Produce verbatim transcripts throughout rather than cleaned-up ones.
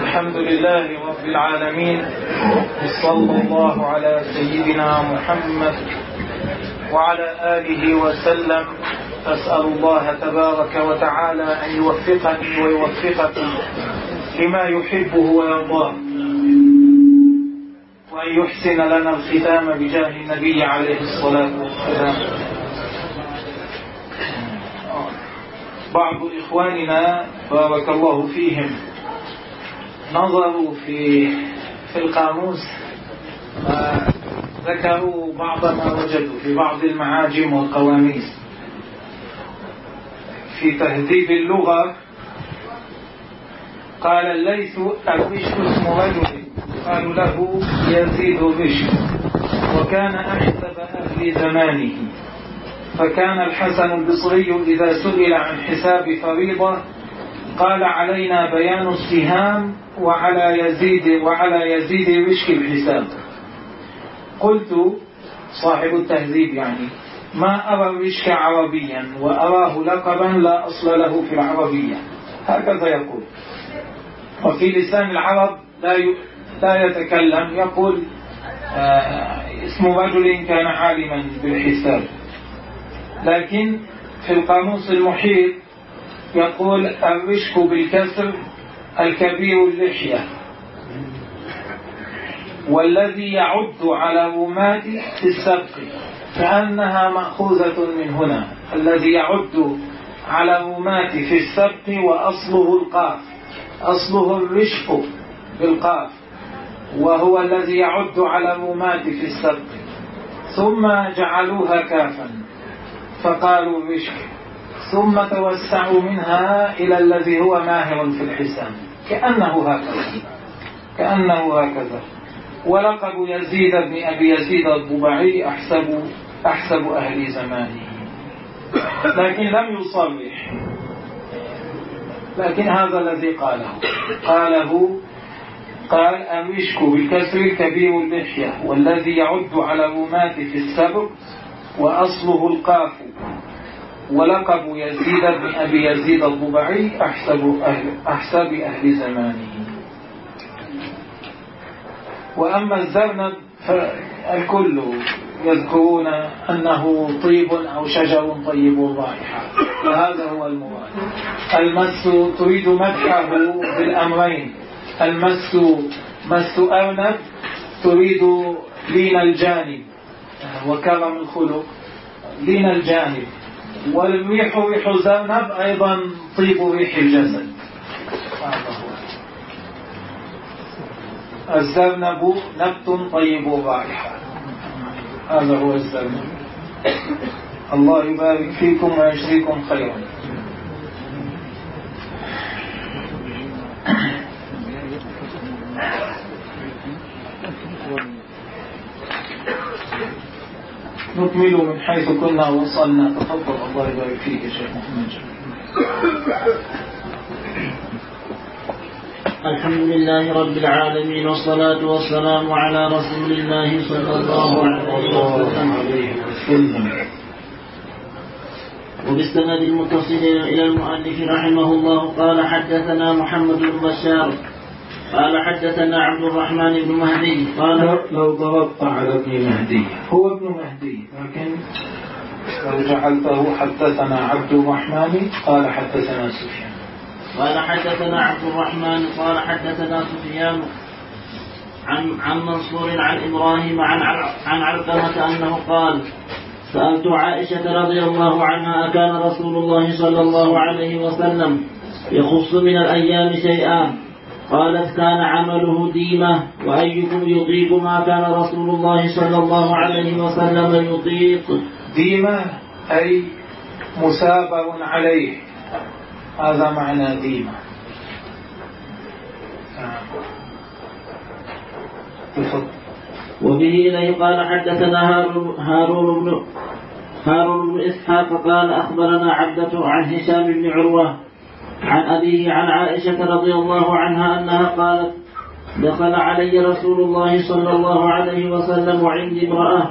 الحمد لله رب العالمين، صلى الله على سيدنا محمد وعلى آله وسلم. أسأل الله تبارك وتعالى أن يوفقني ويوفقكم لما يحبه ويرضاه، وأن يحسن لنا الختام بجاه النبي عليه الصلاة والسلام. بعض إخواننا بارك الله فيهم نظروا في في القاموس، ذكروا بعض ما وجدوا في بعض المعاجم والقواميس. في تهذيب اللغة قال الليث: البشر اسم رجل قالوا له يزيد بشر، وكان أحسب أهل زمانه. فكان الحسن البصري إذا سئل عن حساب فريضة قال: علينا بيان السهام وعلى يزيد وعلى يزيد وشك الحساب. قلت صاحب التهذيب يعني: ما أرى الوشك عربيا وأراه لقبا لا أصل له في العربية، هكذا يقول. وفي لسان العرب لا لا يتكلم، يقول آه اسم رجل كان عالما بالحساب. لكن في القاموس المحيط يقول: الوشك بالكسر الكبير اللحية، والذي يعد على رمات في السبق، كأنها مأخوذة من هنا. الذي يعد على رمات في السبق وأصله القاف، أصله الوشك بالقاف، وهو الذي يعد على رمات في السبق، ثم جعلوها كافا فقالوا وشك، ثم توسعوا منها إلى الذي هو ماهر في الحساب، كأنه هكذا كأنه هكذا. ولقب يزيد بن أبي يزيد الضبعي أحسب أحسب أهل زمانه، لكن لم يصرح. لكن هذا الذي قاله قاله قال: الوشك بالكسر الكبير اللحية، والذي يعد على رمات في السبق وأصله القاف. ولقب يزيد بن أبي يزيد الضبعي أحسب أهل, أحسب أهل زمانه. وأما الزرنب فالكل يذكرون أنه طيب أو شجر طيب الرائحة، وهذا هو المراد. المس تريد مدحه بالأمرين: المس مس أرنب تريد لين الجانب وكرم الخلق، لين الجانب. والريح ريح زرنب أيضا طيب ريح الجسد. الزرنب نبت طيب الرائحة، هذا هو الزرنب. الله يبارك فيكم ويجزيكم خيرا. نكمل من حيث كنا وصلنا. تفضل. الله يبارك فيك يا شيخ محمد. الحمد لله رب العالمين، والصلاة والسلام على رسول الله صلى الله عليه وسلم. وبالسند المتصل إلى المؤلف رحمه الله قال: حدثنا محمد بن بشار قال حدثنا عبد الرحمن بن مهدي قال: لو ضربت على ابن مهدي، هو ابن مهدي، لكن لو جعلته حدثنا عبد الرحمن قال حدثنا سفيان. قال حدثنا عبد الرحمن قال حدثنا سفيان عن عن منصور عن إبراهيم عن عن علقمة أنه قال: سألت عائشة رضي الله عنها: أكان رسول الله صلى الله عليه وسلم يخص من الأيام شيئا؟ قالت: كان عمله ديمة، وأيكم يطيق ما كان رسول الله صلى الله عليه وسلم يطيق؟ ديمة أي مسابر عليه، هذا معنى ديمة. وبه إليه قال: حدثنا هارون بن هارون بن إسحاق قال: أخبرنا عبدة عن هشام بن عروة عن أبيه عن عائشة رضي الله عنها أنها قالت: دخل علي رسول الله صلى الله عليه وسلم وعندي امرأة،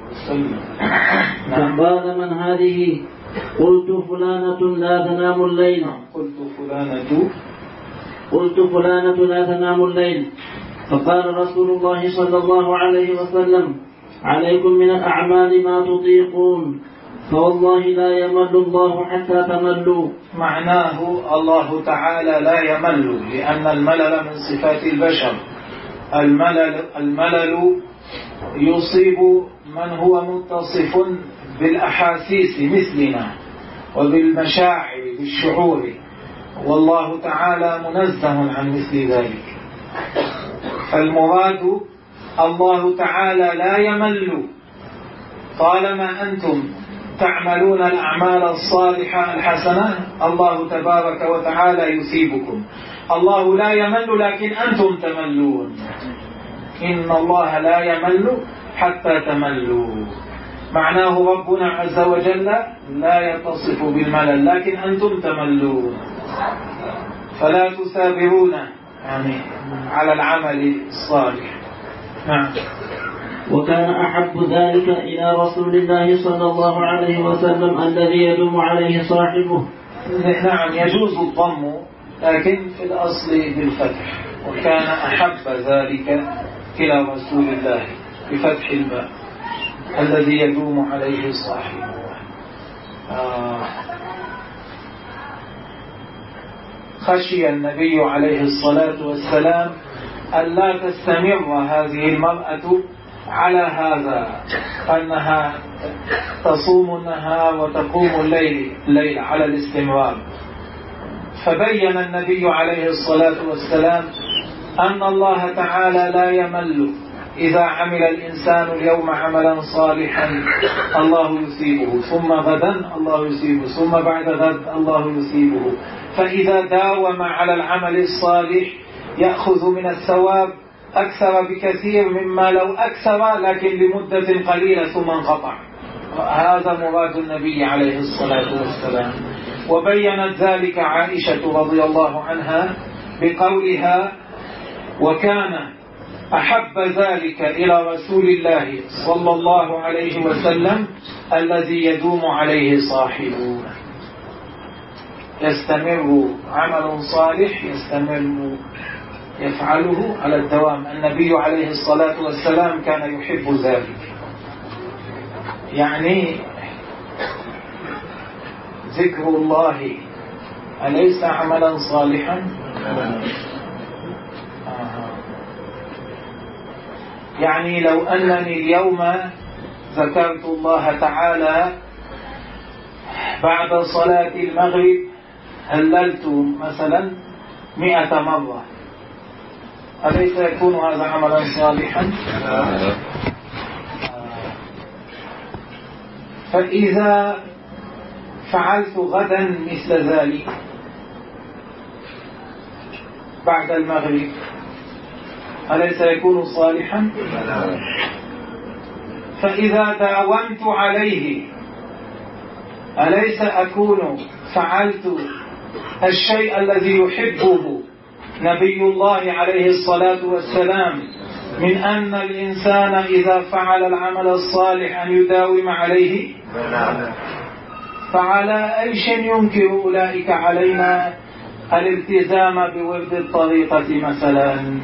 فقال: من هذه؟ قلت: فلانة لا تنام الليل. قلت: فلانة قلت فلانة لا تنام الليل، فقال رسول الله صلى الله عليه وسلم عليكم من الأعمال ما تطيقون، فوالله لا يمل الله حتى تملوا. معناه الله تعالى لا يمل، لأن الملل من صفات البشر. الملل, الملل يصيب من هو متصف بالأحاسيس مثلنا وبالمشاعر بالشعور، والله تعالى منزه عن مثل ذلك. فالمراد الله تعالى لا يمل طالما أنتم تعملون الأعمال الصالحة الحسنة، الله تبارك وتعالى يثيبكم. الله لا يمل لكن أنتم تملون. إن الله لا يمل حتى تملوا. معناه ربنا عز وجل لا يتصف بالملل لكن أنتم تملون، فلا تثابرون يعني على العمل الصالح. نعم. وكان أحب ذلك إلى رسول الله صلى الله عليه وسلم الذي يدوم عليه صاحبه. نعم، يجوز الضم لكن في الأصل بالفتح. وكان أحب ذلك إلى رسول الله بفتح الباء الذي يدوم عليه صاحبه. آه. خشي النبي عليه الصلاة والسلام أن لا تستمر هذه المرأة على هذا، أنها تصوم النهار وتقوم الليل الليل على الاستمرار. فبين النبي عليه الصلاة والسلام أن الله تعالى لا يمل. إذا عمل الإنسان اليوم عملا صالحا الله يثيبه، ثم غدا الله يثيبه، ثم بعد غد الله يثيبه. فإذا داوم على العمل الصالح يأخذ من الثواب أكثر بكثير مما لو أكثر لكن لمدة قليلة ثم انقطع. هذا مراد النبي عليه الصلاة والسلام. وبينت ذلك عائشة رضي الله عنها بقولها: وكان أحب ذلك إلى رسول الله صلى الله عليه وسلم الذي يدوم عليه صاحبه. يستمر عمل صالح يستمر يفعله على الدوام. النبي عليه الصلاة والسلام كان يحب ذلك. يعني ذكر الله أليس عملا صالحا؟ آه. يعني لو أنني اليوم ذكرت الله تعالى بعد صلاة المغرب هللت مثلا مئة مرة، أليس يكون هذا عملا صالحا؟ آه. فإذا فعلت غدا مثل ذلك بعد المغرب أليس يكون صالحا؟ فإذا داومت عليه أليس أكون فعلت الشيء الذي يحبه نبي الله عليه الصلاة والسلام، من أن الإنسان إذا فعل العمل الصالح أن يداوم عليه؟ فعلى أي شيء ينكر أولئك علينا الالتزام بورد الطريقة مثلا؟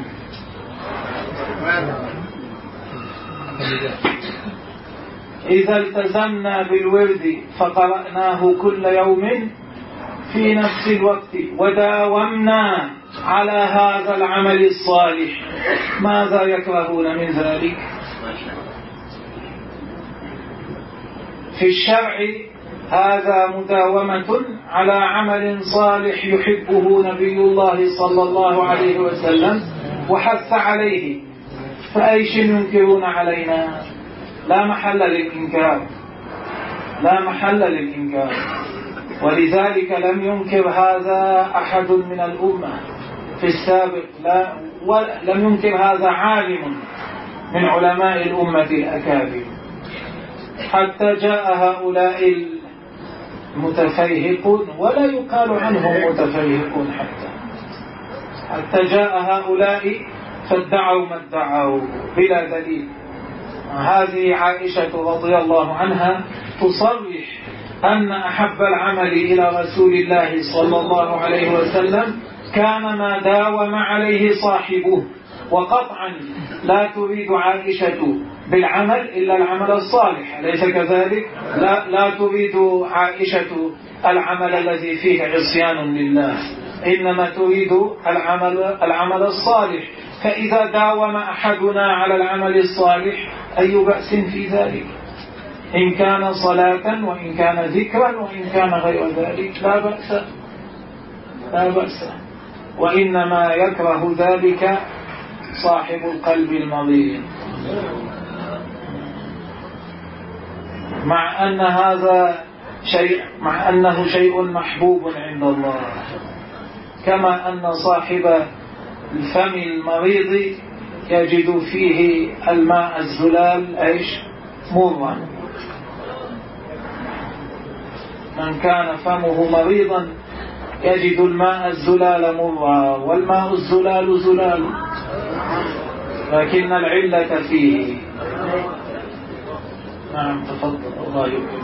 إذا التزمنا بالورد فقرأناه كل يوم في نفس الوقت وداومنا على هذا العمل الصالح، ماذا يكرهون من ذلك؟ في الشرع هذا مداومة على عمل صالح يحبه نبي الله صلى الله عليه وسلم وحث عليه، فأي شيء ينكرون علينا؟ لا محل للإنكار، لا محل للإنكار. ولذلك لم ينكر هذا أحد من الأمة في السابق، لا ولم ينكر هذا عالم من علماء الأمة الأكابر، حتى جاء هؤلاء المتفيهقون، ولا يقال عنهم متفيهقون، حتى حتى جاء هؤلاء فادعوا ما ادعوا بلا دليل. هذه عائشة رضي الله عنها تصرح أن أحب العمل إلى رسول الله صلى الله عليه وسلم كان ما داوم عليه صاحبه. وقطعا لا تريد عائشة بالعمل إلا العمل الصالح، أليس كذلك؟ لا, لا تريد عائشة العمل الذي فيه عصيان لله، إنما تريد العمل, العمل الصالح. فإذا داوم أحدنا على العمل الصالح أي بأس في ذلك؟ إن كان صلاة وإن كان ذكرا وإن كان غير ذلك لا بأس لا بأس. وإنما يكره ذلك صاحب القلب المريض، مع أن هذا شيء مع أنه شيء محبوب عند الله، كما أن صاحب الفم المريض يجد فيه الماء الزلال ايش مرا. من كان فمه مريضا يجد الماء الزلال مرا، والماء الزلال زلال، لكن العلة فيه. نعم تفضل. الله يكرمك.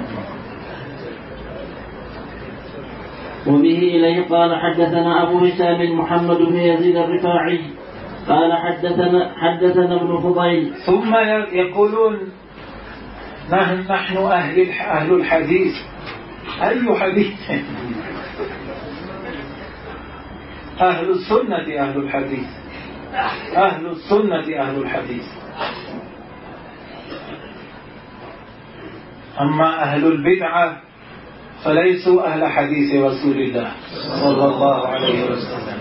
وبه إليه قال حدثنا أبو هشام محمد بن يزيد الرفاعي قال حدثنا حدثنا ابن فضيل. ثم يقولون نحن نحن أهل أهل الحديث. أي حديث؟ أهل السنة أهل الحديث، أهل السنة أهل الحديث. أما أهل البدعة فليسوا أهل حديث رسول الله صلى الله عليه وسلم.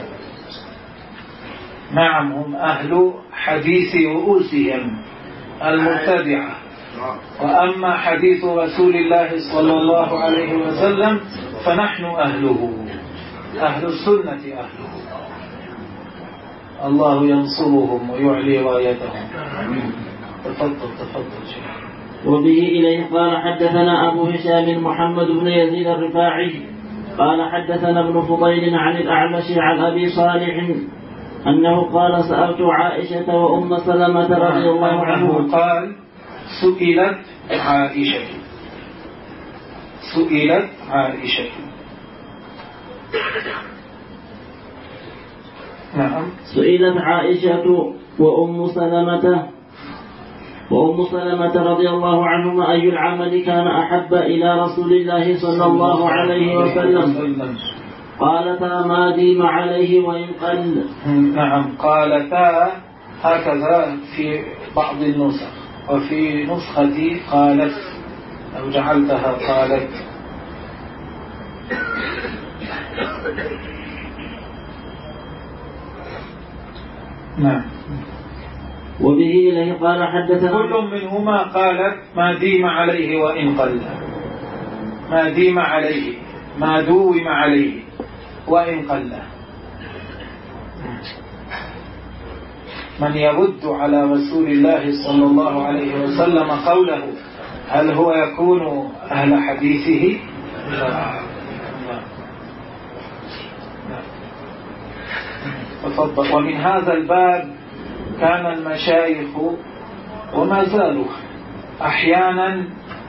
نعم هم أهل حديث رؤوسهم المبتدعة، وأما حديث رسول الله صلى الله عليه وسلم فنحن أهله، أهل السنة أهله. الله ينصرهم ويعلي رايتهم. تفضل تفضل شيخ. وبه إليه قال حدثنا أبو هشام محمد بن يزيد الرفاعي قال حدثنا ابن فضيل عن الأعمش عن أبي صالح أنه قال سألت عائشة وأم سلمة رضي الله عنه قال سئلت عائشة سئلت عائشة نعم سئلت عائشة وأم سلمة وأم سلمة رضي الله عنهما أي العمل كان أحب إلى رسول الله صلى الله عليه وسلم؟ قالتا ما ديم عليه وإن قل. نعم قالتا هكذا في بعض النسخ، وفي نسختي قالت أو جعلتها قالت. نعم. وبه إليه قال حدثنا كل منهما قالت ما ديم عليه وإن قل، ما ديم عليه ما دوم عليه وإن قل. من يرد على رسول الله صلى الله عليه وسلم قوله هل هو يكون أهل حديثه؟ لا. تفضل. ومن هذا الباب كان المشايخ وما زالوا أحيانا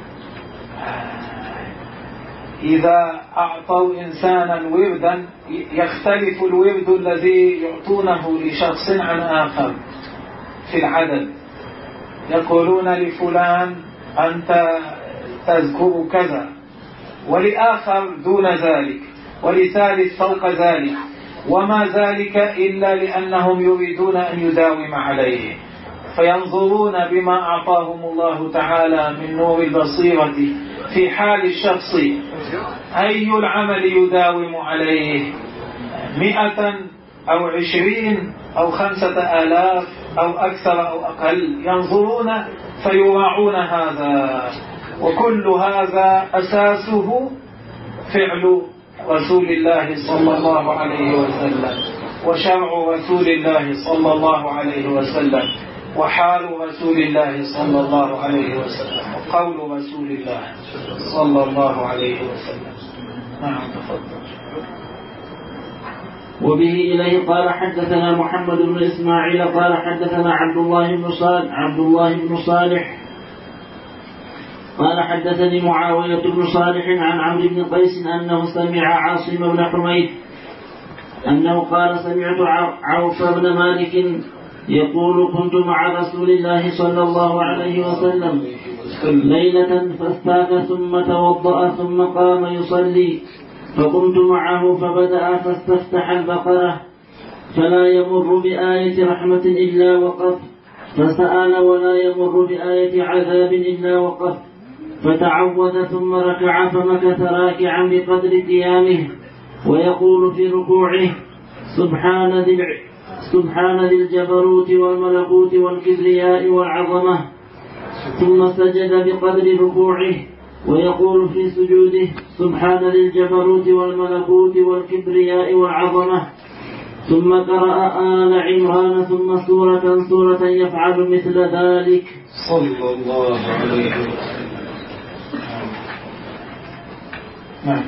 إذا أعطوا إنسانا وردا يختلف الورد الذي يعطونه لشخص عن آخر في العدد. يقولون لفلان أنت تذكر كذا، ولآخر دون ذلك، ولثالث فوق ذلك، وما ذلك إلا لأنهم يريدون أن يداوم عليه، فينظرون بما أعطاهم الله تعالى من نور البصيرة في حال الشخص أي العمل يداوم عليه، مئة أو عشرين أو خمسة آلاف أو أكثر أو أقل، ينظرون فيراعون هذا. وكل هذا أساسه فعل رسول الله صلى الله عليه وسلم، وشرع رسول الله صلى الله عليه وسلم، وحال رسول الله صلى الله عليه وسلم، وقول رسول الله صلى الله عليه وسلم. نعم تفضل. وبه إليه قال حدثنا محمد بن إسماعيل قال حدثنا عبد الله بن صالح عبد الله بن صالح قال حدثني معاوية بن صالح عن عمرو بن قيس أنه سمع عاصم بن حميد أنه قال سمعت عوف بن مالك يقول كنت مع رسول الله صلى الله عليه وسلم ليلة فاستاك ثم توضأ ثم قام يصلي فقمت معه فبدأ فاستفتح البقرة فلا يمر بآية رحمة إلا وقف فسأل ولا يمر بآية عذاب إلا وقف فتعوذ ثم ركع فمكث راكعا بقدر قيامه ويقول في ركوعه سبحان ذي سبحان ذي الجبروت والملكوت والكبرياء والعظمة ثم سجد بقدر ركوعه ويقول في سجوده سبحان ذي الجبروت والملكوت والكبرياء والعظمة ثم قرأ آل عمران ثم سورة سورة يفعل مثل ذلك صلى الله عليه وسلم. نعم.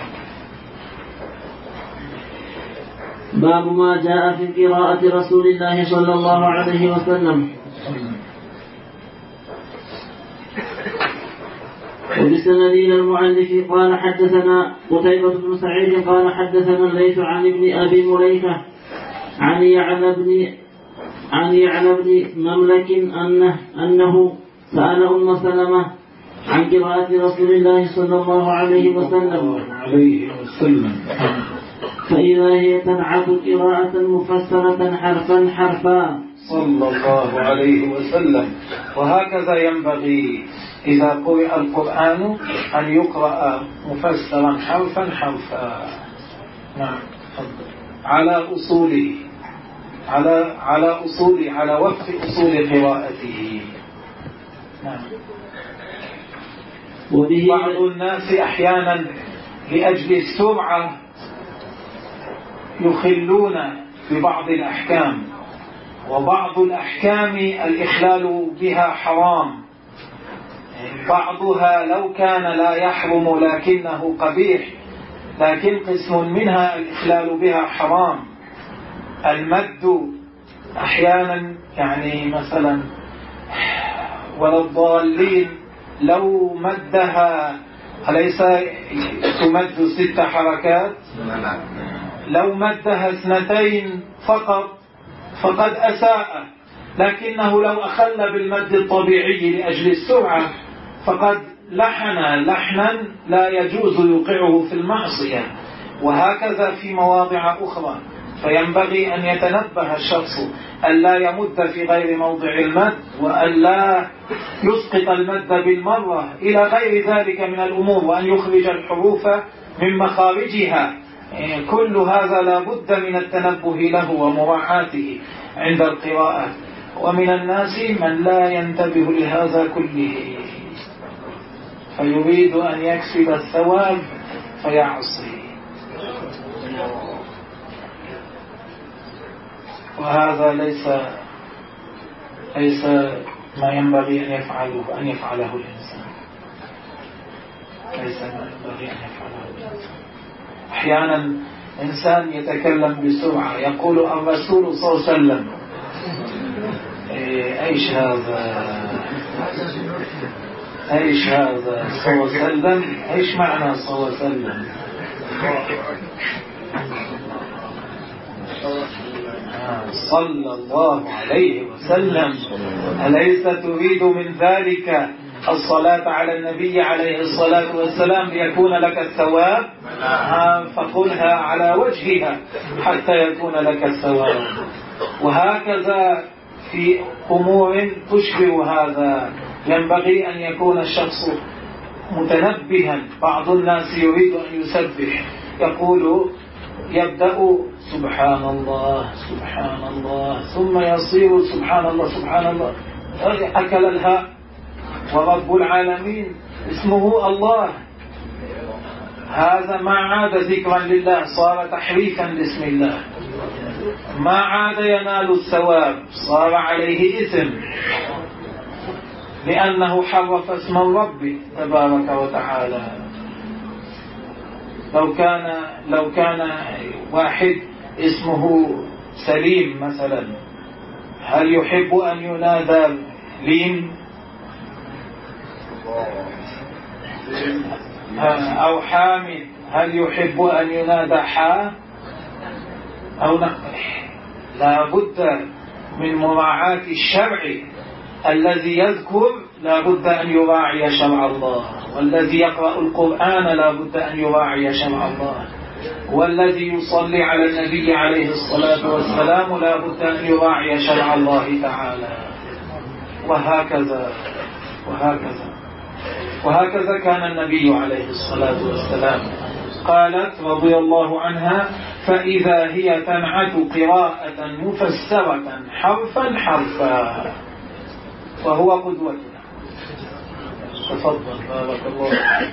باب ما جاء في قراءة رسول الله صلى الله عليه وسلم. وبسند المؤلف قال حدثنا قتيبة بن سعيد قال حدثنا الليث عن ابن أبي مليكة عن يعلى بن عن يعلى بن مملك أنه أنه سأل أم سلمة عن قراءة رسول الله صلى الله عليه وسلم فإذا هي تنعت قراءة مفسرة حرفا حرفا صلى الله عليه وسلم. وهكذا ينبغي إذا قرأ القرآن أن يقرأ مفسرا حرفا حرفا. نعم. على أصوله على على أصول على وفق أصول قراءته. نعم. بعض الناس أحيانا لأجل السرعة يخلون ببعض الأحكام، وبعض الأحكام الإخلال بها حرام، بعضها لو كان لا يحرم لكنه قبيح، لكن قسم منها الإخلال بها حرام. المد أحيانا يعني مثلا ولا الضالين لو مدها أليس تمد ست حركات؟ لو مدها اثنتين فقط فقد أساء، لكنه لو أخل بالمد الطبيعي لأجل السرعة فقد لحن لحنا لا يجوز يوقعه في المعصية. وهكذا في مواضع أخرى، فينبغي أن يتنبه الشخص ألا يمد في غير موضع المد، وألا يسقط المد بالمرة إلى غير ذلك من الأمور، وأن يخرج الحروف من مخارجها. كل هذا لا بد من التنبه له ومراعاته عند القراءة. ومن الناس من لا ينتبه لهذا كله فيريد أن يكسب الثواب فيعصي، وهذا ليس ليس ما ينبغي أن يفعله أن يفعله الإنسان ليس ما ينبغي أن يفعله الإنسان. أحيانا إنسان يتكلم بسرعة يقول الرسول صلى الله عليه وسلم، إيش هذا إيش هذا صلى الله عليه وسلم؟ إيش معنى صلى الله عليه وسلم؟ صلى الله عليه وسلم، أليس تريد من ذلك الصلاة على النبي عليه الصلاة والسلام ليكون لك الثواب؟ فقلها على وجهها حتى يكون لك الثواب. وهكذا في أمور تشبه هذا ينبغي أن يكون الشخص متنبها. بعض الناس يريد أن يسبح يقول يبدأ سبحان الله سبحان الله ثم يصير سبحان الله سبحان الله، أكل الهاء، ورب العالمين اسمه الله. هذا ما عاد ذكرا لله، صار تحريفا لاسم الله، ما عاد ينال الثواب، صار عليه إثم لأنه حرف اسم الرب تبارك وتعالى. لو كان لو كان واحد اسمه سليم مثلا، هل يحب أن ينادى لين أو حامد؟ هل يحب أن ينادى حا؟ أو لا بد من مراعاة الشرع. الذي يذكر لا بد أن يراعي شرع الله، والذي يقرأ القرآن لا بد أن يراعي شرع الله، والذي يصلي على النبي عليه الصلاة والسلام لا بد أن يراعي شرع الله تعالى، وهكذا وهكذا وهكذا كان النبي عليه الصلاة والسلام. قالت رضي الله عنها: فإذا هي تنعت قراءة مفسرة حرفا حرفا، وهو قدوتنا. تفضل بارك الله.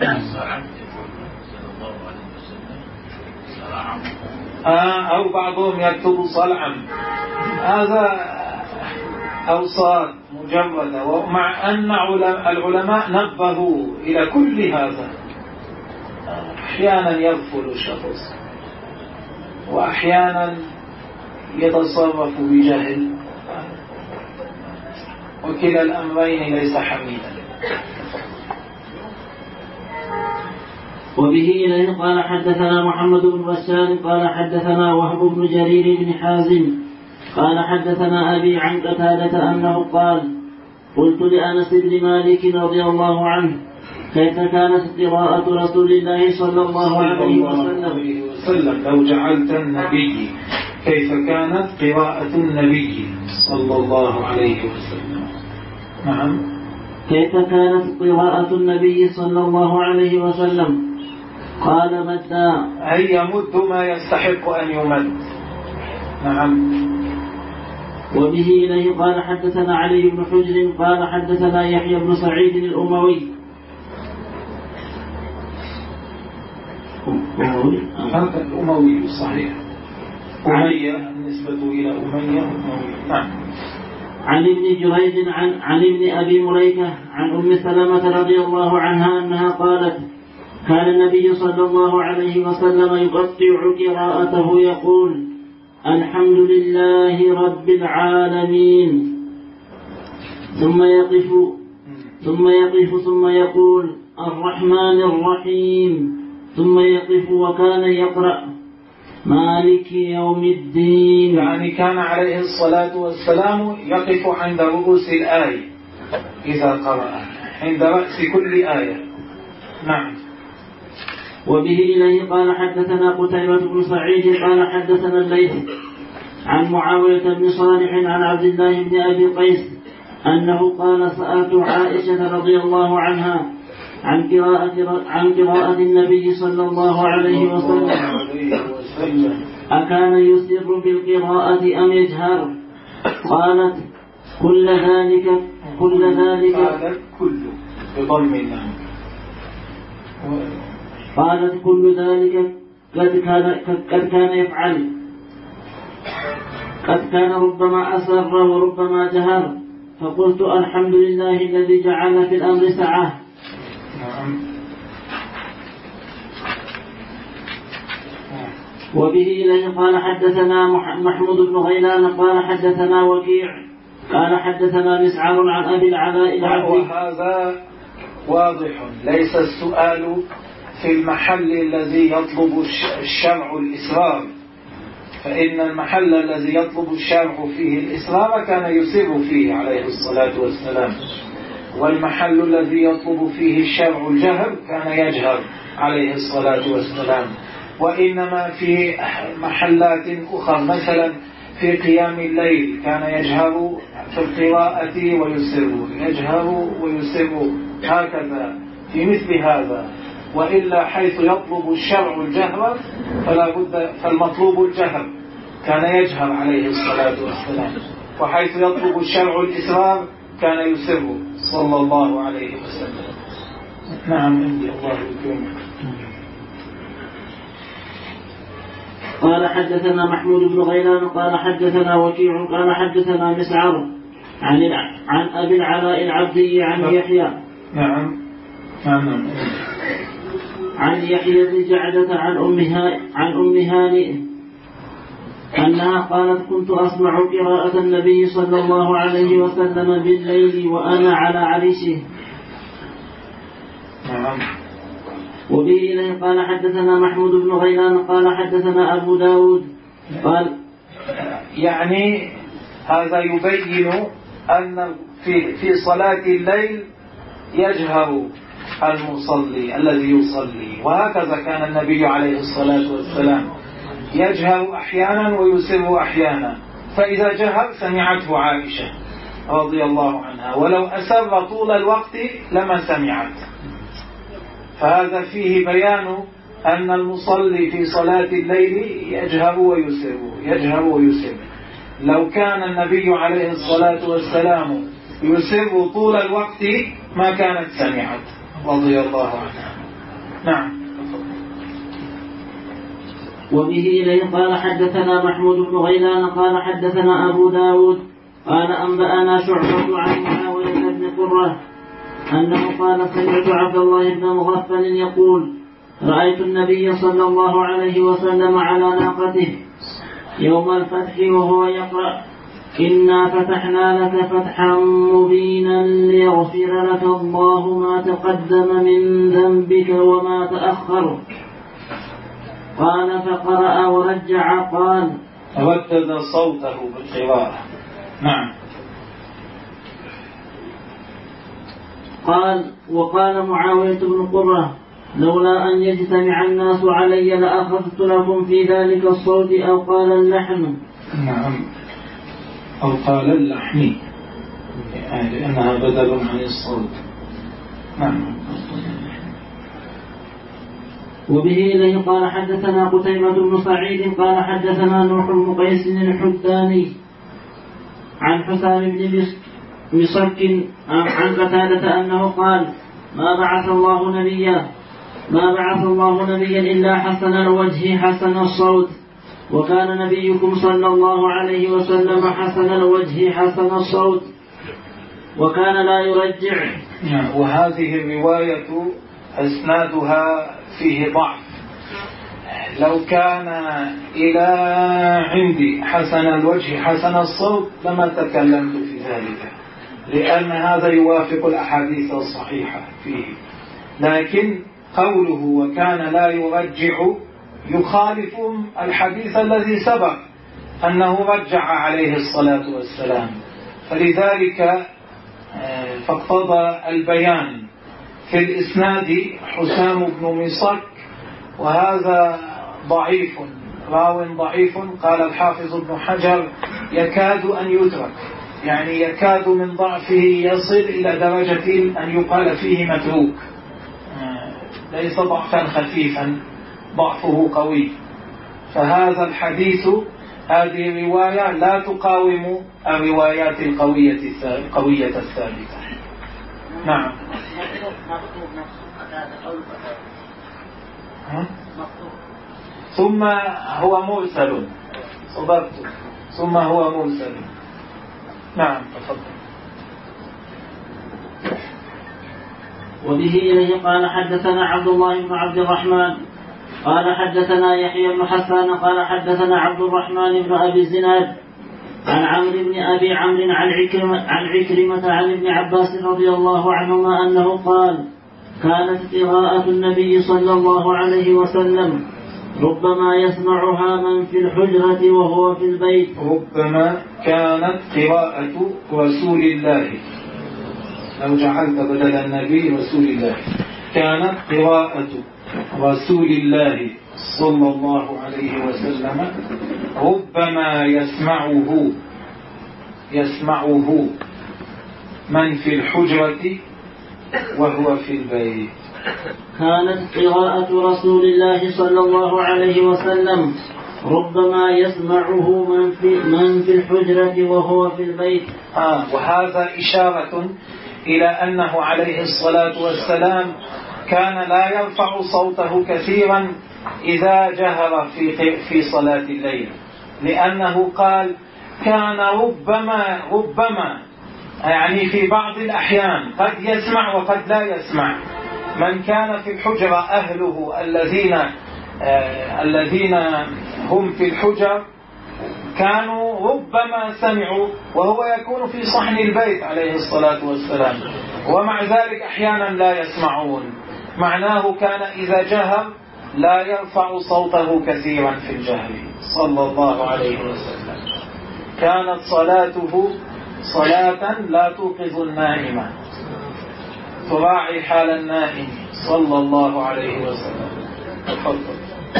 آه أو بعضهم يكتب صلعا، هذا أوصاد مجردة، ومع أن العلماء نبهوا إلى كل هذا. أحيانا يغفل الشخص وأحيانا يتصرف بجهل، وكلا الأمرين ليس حميدا. وبه إليه قال حدثنا محمد بن بشار قال حدثنا وهب بن جرير بن حازم قال حدثنا أبي عن قتادة أنه قال: قلت لأنس بن مالك رضي الله عنه: كيف كانت قراءة رسول الله صلى الله عليه وسلم؟ لو جعلت النبي كيف كانت قراءة النبي صلى الله عليه وسلم. نعم. كيف كانت قراءة النبي صلى الله عليه وسلم؟ قال: مدّا، أي يمد ما يستحق أن يمد. نعم. وبه إليه قال حدثنا علي بن حجر قال حدثنا يحيى بن سعيد الأموي. هذا الأموي صحيح، أمية النسبة إلى أمية أموي. نعم. عن ابن جريج عن, عن ابن أبي مليكة عن أم سلمة رضي الله عنها أنها قالت: كان النبي صلى الله عليه وسلم يقطع قراءته يقول: الحمد لله رب العالمين، ثم يقف ثم يقف ثم يقول: الرحمن الرحيم، ثم يقف وكان يقرأ: مالك يوم الدين. يعني كان عليه الصلاة والسلام يقف عند رؤوس الآية إذا قرأ، عند رأس كل آية. نعم. وبه إليه قال حدثنا قتيبة بن سعيد قال حدثنا الليث عن معاوية بن صالح عن عبد الله بن أبي قيس أنه قال: سألت عائشة رضي الله عنها عن قراءة عن قراءة النبي صلى الله عليه وسلم: أكان يسر بالقراءة أم يجهر؟ قالت: كل ذلك كل ذلك كل بضم النون. قالت: كل ذلك قد كان قد كان يفعل، قد كان ربما أسر وربما جهر. فقلت: الحمد لله الذي جعل في الأمر سعة. وبه إليه قال حدثنا محمود بن غيلان قال حدثنا وكيع قال حدثنا مسعر عن أبي العلاء العبدي. وهذا واضح، ليس السؤال في المحل الذي يطلب الشرع الإسرار، فإن المحل الذي يطلب الشرع فيه الإسرار كان يسر فيه عليه الصلاة والسلام، والمحل الذي يطلب فيه الشرع الجهر كان يجهر عليه الصلاة والسلام. وإنما في محلات أخرى مثلا في قيام الليل كان يجهر في القراءة ويسر، يجهر ويسر، هكذا في مثل هذا. وإلا حيث يطلب الشرع الجهر فلا بد، فالمطلوب الجهر كان يجهر عليه الصلاة والسلام، وحيث يطلب الشرع الإسرار كان يسر صلى الله عليه وسلم. نعم. عندي الله يكرمك. قال حدثنا محمود بن غيلان قال حدثنا وكيع قال حدثنا مسعر عن عن أبي العلاء العبدي عن يحيى نعم نعم عن يحيى بن جعدة عن أمها عن أم هانئ أنها قالت: كنت أسمع قراءة النبي صلى الله عليه وسلم بالليل وأنا على عرشه. نعم. وبه إليه قال حدثنا محمود بن غيلان قال حدثنا أبو داود قال يعني هذا يبين أن في في صلاة الليل يجهر المصلي الذي يصلي، وهكذا كان النبي عليه الصلاة والسلام يجهر أحيانا ويسر أحيانا، فإذا جهر سمعته عائشة رضي الله عنها، ولو أسر طول الوقت لما سمعت. فهذا فيه بيان أن المصلي في صلاة الليل يجهر ويسر يجهر ويسر. لو كان النبي عليه الصلاة والسلام يسر طول الوقت ما كانت سمعت رضي الله عنها. نعم. وبه إليه قال حدثنا محمود بن غيلان قال حدثنا أبو داود قال أنبأنا شعبة عن معاوية بن قرة أنه قال سمعت عبد الله بن مغفل يقول رأيت النبي صلى الله عليه وسلم على ناقته يوم الفتح وهو يقرأ إنا فتحنا لك فتحا مبينا ليغفر لك الله ما تقدم من ذنبك وما تأخر. قال فقرأ ورجع قال ردد صوته بالقراءة. نعم. قال وقال معاوية بن قرة لولا أن يجتمع الناس علي لأخذت لكم في ذلك الصوت أو قال اللحن. نعم، أو قال اللحن لأنها بدل عن الصوت. نعم. وبه إليه قال حدثنا قتيبة بن سعيد قال حدثنا نوح بن قيس الحداني عن حسام بن مسك عن قتادة أنه قال ما بعث الله نبيا ما بعث الله نبيا إلا حسن الوجه حسن الصوت، وكان نبيكم صلى الله عليه وسلم حسن الوجه حسن الصوت وكان لا يرجع. وهذه الرواية أسنادها فيه ضعف. لو كان إلى عندي حسن الوجه حسن الصوت لما تكلمت في ذلك، لأن هذا يوافق الأحاديث الصحيحة فيه، لكن قوله وكان لا يرجع يخالف الحديث الذي سبق أنه رجع عليه الصلاة والسلام، فلذلك فاقتضى البيان. في الإسناد حسام بن مسك وهذا ضعيف، راو ضعيف. قال الحافظ ابن حجر يكاد أن يترك، يعني يكاد من ضعفه يصل إلى درجة أن يقال فيه متروك، ليس ضعفا خفيفا، ضعفه قوي. فهذا الحديث هذه الرواية لا تقاوم الروايات القوية القوية الثابتة. نعم. ثم هو مرسل، صدقت، ثم هو مرسل. نعم تفضل. وبه إليه قال حدثنا عبد الله بن عبد الرحمن قال حدثنا يحيى بن حسان قال حدثنا عبد الرحمن بن أبي الزناد عن عمرو بن أبي عمرو عن عكرمة عن عكرمة عن ابن عباس رضي الله عنهما أنه قال كانت قراءة النبي صلى الله عليه وسلم ربما يسمعها من في الحجرة وهو في البيت. ربما كانت قراءة رسول الله، لو جعلت بدل النبي رسول الله، كانت قراءة رسول الله صلى الله عليه وسلم ربما يسمعه يسمعه من في الحجرة وهو في البيت. كانت قراءة رسول الله صلى الله عليه وسلم ربما يسمعه من في, من في الحجرة وهو في البيت. آه وهذا إشارة إلى أنه عليه الصلاة والسلام كان لا يرفع صوته كثيرا إذا جهر في في صلاة الليل، لأنه قال كان ربما ربما يعني في بعض الأحيان قد يسمع وقد لا يسمع. من كان في الحجرة أهله الذين آه الذين هم في الحجر كانوا ربما سمعوا وهو يكون في صحن البيت عليه الصلاة والسلام، ومع ذلك أحيانا لا يسمعون. معناه كان إذا جهر لا يرفع صوته كثيرا في الجهر صلى الله عليه وسلم. كانت صلاته صلاة لا توقظ النائم، تراعي حال النائم صلى الله عليه وسلم. تفضل.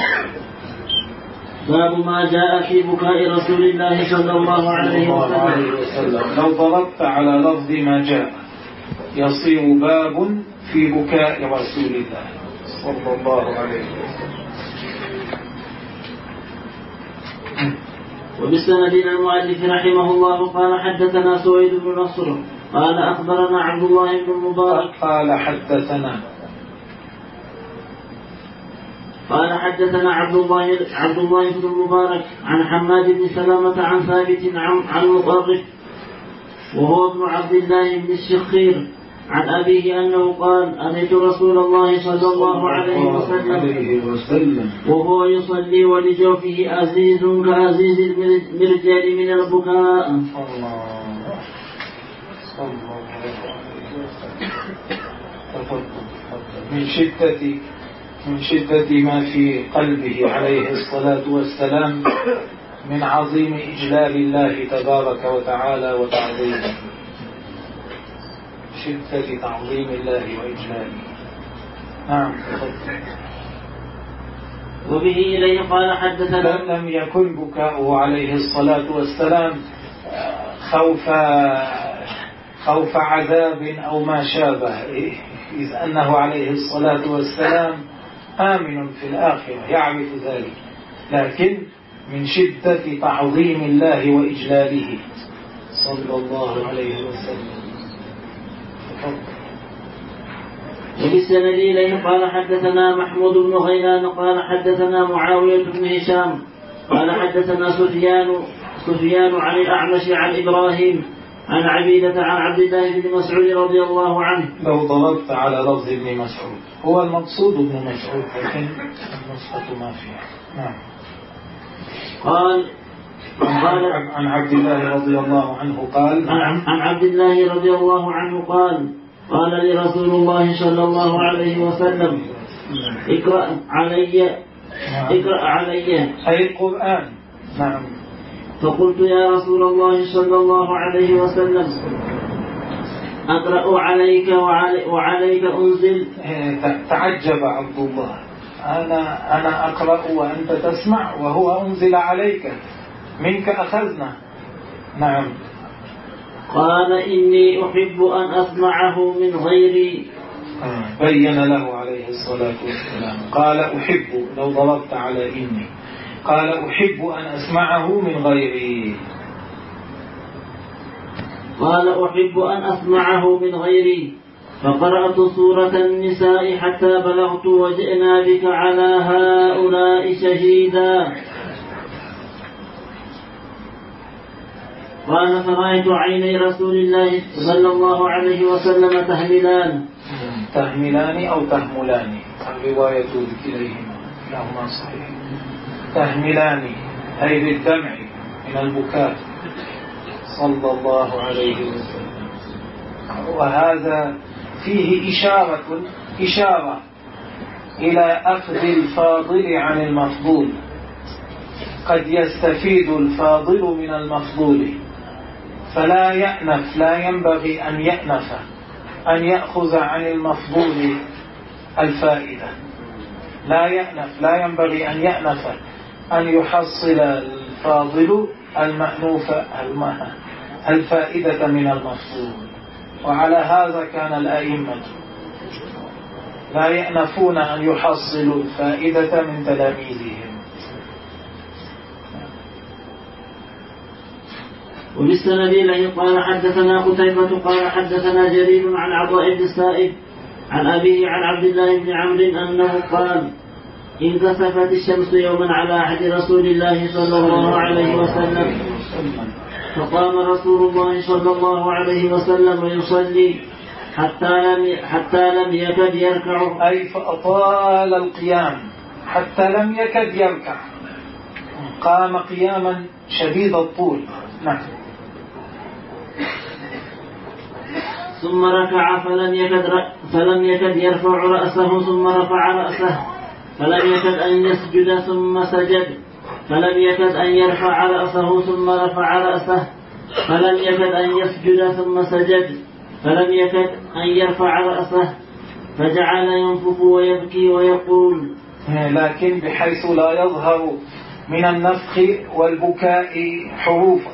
باب ما جاء في بكاء رسول الله صلى الله عليه وسلم. لو ضربت على لفظ ما جاء يصير باب في بكاء رسول الله صلى الله عليه وسلم. وبالسند المؤلف رحمه الله قال حدثنا سويد بن نصر قال أخبرنا عبد الله بن المبارك قال حدثنا قال حدثنا عبد الله عبد الله بن المبارك عن حماد بن سلامة عن ثابت عن عن مطرف وهو ابن عبد الله بن الشخير عن أبيه أنه قال أتيت رسول الله صلى الله عليه وسلم وهو يصلي ولجوفه أزيز كأزيز المرجال من البكاء. من شدة من شدة ما في قلبه عليه الصلاة والسلام من عظيم إجلال الله تبارك وتعالى وتعظيمه، شدة تعظيم الله وإجلاله. نعم. وبه إليه قال حدثنا. لم يكن بكاؤه عليه الصلاة والسلام خوف خوف عذاب أو ما شابه، إذ أنه عليه الصلاة والسلام آمن في الآخرة يعرف ذلك، لكن من شدة تعظيم الله وإجلاله صلى الله عليه وسلم. وبالسند إليه قال حدثنا محمود بن غيلان قال حدثنا معاوية بن هشام قال حدثنا سفيان سفيان عن الأعمش عن إبراهيم عن عبيدة عن عبد الله بن مسعود رضي الله عنه. لو ضربت على لفظ ابن مسعود هو المقصود ابن مسعود، لكن النسخة ما فيها. نعم. قال قال عن عبد الله رضي الله عنه قال عن عبد الله رضي الله عنه قال قال لي رسول الله صلى الله عليه وسلم اقرأ علي اقرأ علي أي القرآن. نعم. فقلت يا رسول الله صلى الله عليه وسلم أقرأ عليك وعلي وعليك أنزل. تعجب عبد الله، أنا أنا أقرأ وأنت تسمع وهو أنزل عليك، منك أخذنا. نعم. قال إني أحب أن أسمعه من غيري. بين له عليه الصلاة والسلام قال أحب، لو ضربت على إني قال أحب أن أسمعه من غيري. قال أحب أن أسمعه من غيري فقرأت سورة النساء حتى بلغت وجئنا بك على هؤلاء شهيدا. قال فرأيت عيني رسول الله صلى الله عليه وسلم تهملان تهملان أو تهملان، الرواية بكليهما لهما صحيح. تهملان أي بالدمع من البكاء صلى الله عليه وسلم. وهذا فيه إشارة إشارة إلى أخذ الفاضل عن المفضول. قد يستفيد الفاضل من المفضول فلا يأنف، لا ينبغي أن يأنف أن يأخذ عن المفضول الفائدة، لا يأنف لا ينبغي أن يأنف أن يحصل الفاضل المأنوف الفائدة من المفضول. وعلى هذا كان الأئمة لا يأنفون أن يحصلوا الفائدة من تلاميذهم. وبالسند إليه قال حدثنا قتيبة قال حدثنا جرير عن عطاء بن السائب عن أبيه عن عبد الله بن عمرو أنه قال انكسفت الشمس يوما على عهد رسول الله صلى الله عليه وسلم فقام رسول الله صلى الله عليه وسلم يصلي حتى لم حتى لم يكد يركع، أي فأطال القيام حتى لم يكد يركع، قام قياما شديد الطول. نعم. ثم ركع فلم يكد فلم يكد يرفع رأسه ثم رفع رأسه فلم يكد أن يسجد ثم سجد فلم يكد أن يرفع رأسه ثم رفع رأسه فلم يكد أن يسجد ثم سجد فلم يكد أن يرفع رأسه فجعل ينفخ ويبكي ويقول، لكن بحيث لا يظهر من النفخ والبكاء حروفا.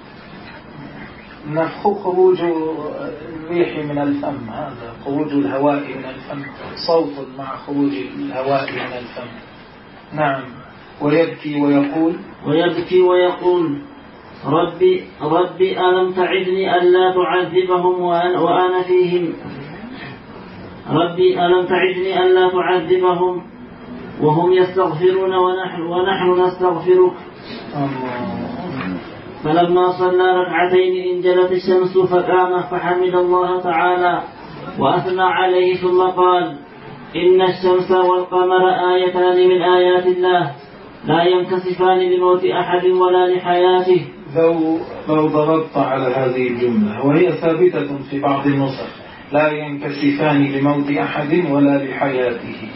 النفخ خروج الريح من الفم، هذا خروج الهواء من الفم، صوت مع خروج الهواء من الفم. نعم. ويبكي ويقول ويبكي ويقول ربي ربي ألم تعدني ألا تعذبهم وأنا فيهم ربي ألم تعدني ألا تعذبهم وهم يستغفرون ونحن, ونحن نستغفرك. فلما صلى ركعتين انجلت الشمس فقام فحمد الله تعالى وأثنى عليه ثم قال: إن الشمس والقمر آيتان من آيات الله لا ينكسفان لموت أحد ولا لحياته. لو, لو ضربت على هذه الجملة، وهي ثابتة في بعض النسخ، لا ينكسفان لموت أحد ولا لحياته،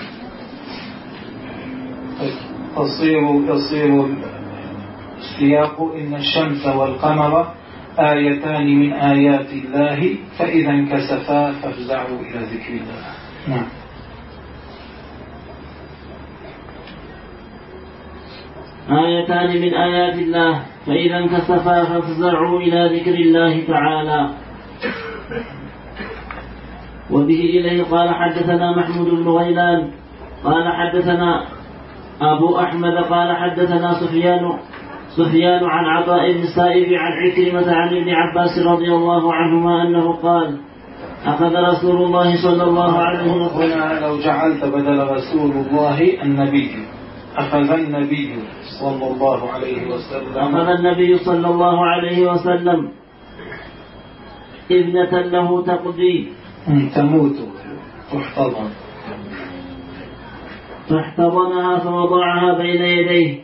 تصير يصير السياق: إن الشمس والقمر آيتان من آيات الله فإذا انكسفا فافزعوا إلى ذكر الله. نعم. آيتان من آيات الله فإذا انكسفا فافزعوا إلى ذكر الله تعالى. وبه إليه قال حدثنا محمود بن غيلان قال حدثنا أبو أحمد قال حدثنا سفيان سفيان عن عطاء بن السائب عن عكرمة عن ابن عباس رضي الله عنهما أنه قال: أخذ رسول الله صلى الله عليه وسلم. لو جعلت بدل رسول الله النبي، أخذ النبي صلى الله عليه وسلم أخذ النبي صلى الله عليه وسلم ابنة له تقضي تموت تحتضن فاحتضنها فوضعها بين يديه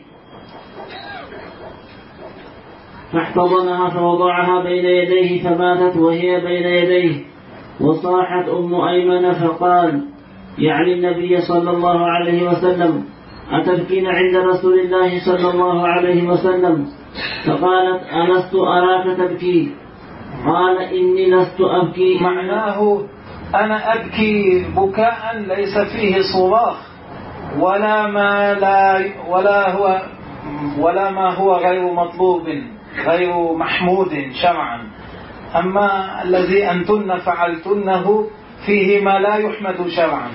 فاحتضنها فوضعها بين يديه فماتت وهي بين يديه. وصاحت أم أيمن فقال، يعني النبي صلى الله عليه وسلم: أتبكين عند رسول الله صلى الله عليه وسلم؟ فقالت: ألست أراك تبكي؟ قال: إني لست أبكي. معناه أنا أبكي بكاء ليس فيه صراخ ولا ما لا ولا هو ولا ما هو غير مطلوب غير محمود شرعا. أما الذي أنتن فعلتنه فيه ما لا يحمد شرعا،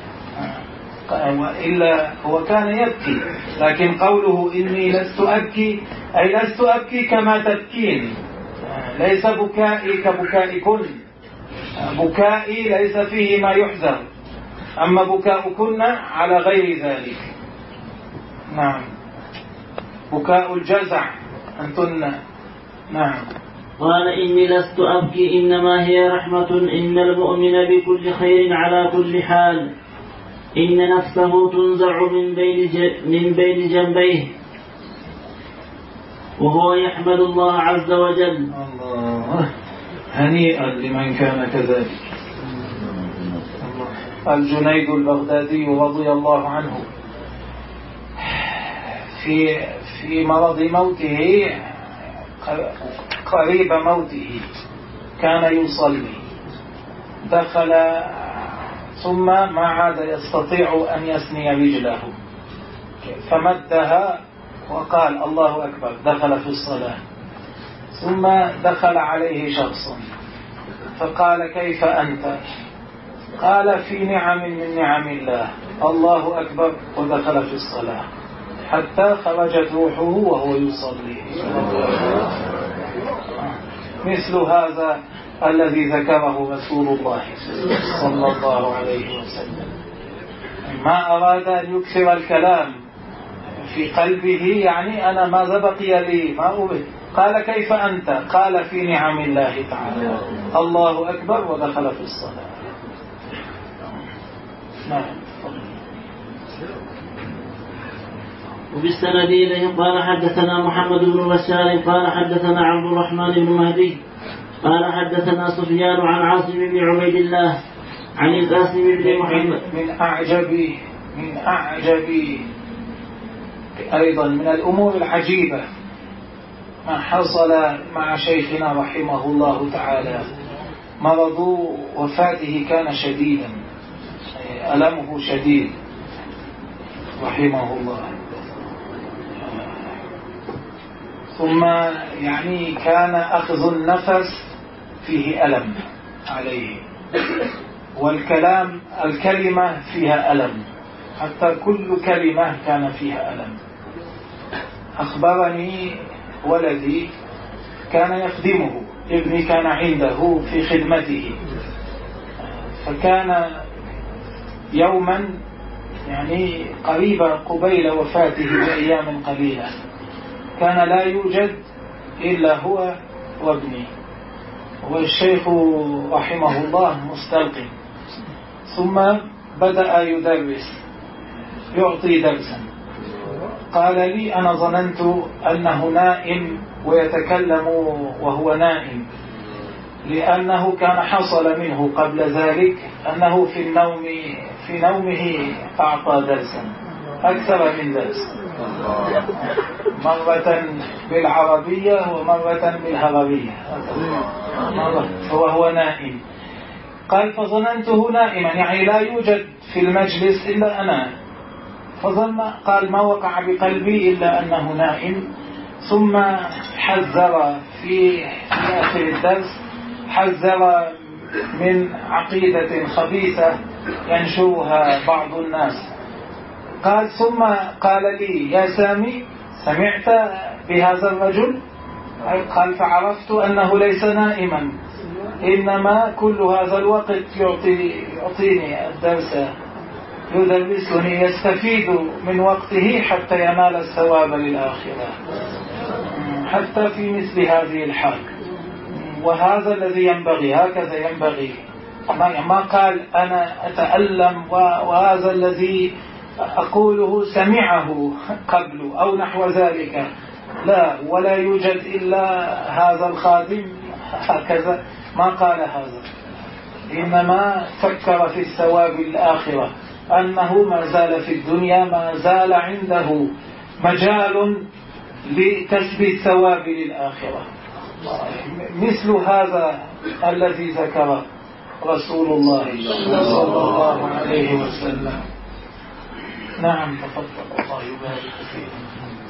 إلا هو كان يبكي. لكن قوله إني لست أبكي أي لست أبكي كما تبكين، ليس بكائي كبكائكن، بكائي ليس فيه ما يحذر، أما بكاؤكن على غير ذلك. نعم. بكاء الجزع أنتن. نعم. قال: إني لست أبكي إنما هي رحمة، إن المؤمن بكل خير على كل حال، إن نفسه تنزع من بين من بين جنبيه وهو يحمد الله عز وجل. الله، هنيئا لمن كان كذلك. الجنيد البغدادي رضي الله عنه في في مرض موته قريب موته كان يصلي، دخل ثم ما عاد يستطيع أن يثني رجله فمدها وقال الله أكبر، دخل في الصلاة. ثم دخل عليه شخص فقال: كيف أنت؟ قال: في نعم من نعم الله، الله أكبر، ودخل في الصلاة حتى خرجت روحه وهو يصلي. مثل هذا الذي ذكره رسول الله صلى الله عليه وسلم، ما أراد أن يكثر الكلام في قلبه، يعني أنا ماذا بقي لي ما أريد. قال: كيف أنت؟ قال: في نعم الله تعالى، الله أكبر، ودخل في الصلاة. نعم. وبالسند إليه قال حدثنا محمد بن بشار قال حدثنا عبد الرحمن بن مهدي قال حدثنا سفيان عن عاصم بن عبيد الله عن القاسم بن محمد. من أعجب من أعجب أيضا من الأمور العجيبة ما حصل مع شيخنا رحمه الله تعالى. مرض وفاته كان شديدا، ألمه شديد رحمه الله. ثم يعني كان أخذ النفس فيه ألم عليه، والكلام الكلمة فيها ألم، حتى كل كلمة كان فيها ألم. أخبرني ولدي كان يخدمه، ابني كان عنده في خدمته، فكان يوما يعني قريبا قبيل وفاته بأيام قليلة كان لا يوجد إلا هو وابني، والشيخ رحمه الله مستلقي. ثم بدأ يدرس يعطي درسا. قال لي أنا ظننت أنه نائم ويتكلم وهو نائم، لأنه كان حصل منه قبل ذلك أنه في النوم في نومه أعطى درسا أكثر من درس، مرة بالعربية ومرة بالهربية وهو نائم. قال فظننته نائما، يعني لا يوجد في المجلس إلا أنا، فظن قال ما وقع بقلبي إلا أنه نائم. ثم حذر في آخر الدرس، حذر من عقيدة خبيثة ينشرها بعض الناس. قال ثم قال لي يا سامي سمعت بهذا الرجل؟ قال فعرفت أنه ليس نائما، إنما كل هذا الوقت يعطي يعطيني الدرس، يدرسني، يستفيد من وقته حتى ينال الثواب للآخرة، حتى في مثل هذه الحال. وهذا الذي ينبغي، هكذا ينبغي. ما قال أنا أتألم وهذا الذي أقوله سمعه قبل أو نحو ذلك، لا، ولا يوجد إلا هذا الخادم هكذا، ما قال هذا، إنما فكر في الثواب الآخرة، أنه ما زال في الدنيا ما زال عنده مجال لكسب الثواب للآخرة، مثل هذا الذي ذكر رسول الله صلى الله عليه وسلم. نعم تفضل، الله يبارك فيكم.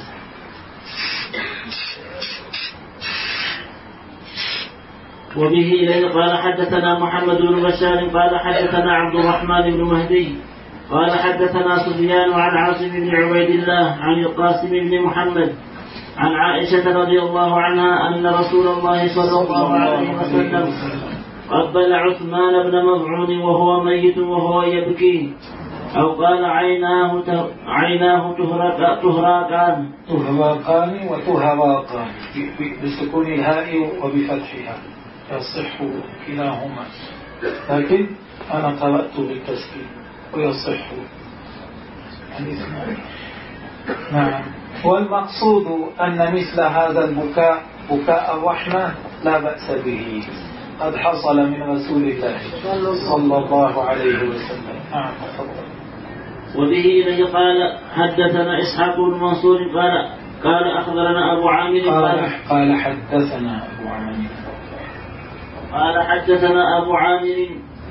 وبه إليه قال حدثنا محمد بن بشار قال حدثنا عبد الرحمن بن مهدي قال حدثنا سفيان عن عاصم بن عبيد الله عن القاسم بن محمد عن عائشة رضي الله عنها أن رسول الله صلى الله عليه وسلم قبل عثمان بن مظعون وهو ميت وهو يبكي، أو قال عيناه عيناه تهراقان تهراقان وتهراقان بسكون الهاء وبفتحها، يصح كلاهما، لكن أنا قرأت بالتسكين ويصح يعني. نعم. والمقصود أن مثل هذا البكاء بكاء الرحمة لا بأس به، قد حصل من رسول الله صلى الله عليه وسلم. نعم. وبه إليه قال حدثنا إسحاق بن منصور قال قال أخبرنا أبو عامر قال, قال حدثنا أبو عامر قال حدثنا أبو عامر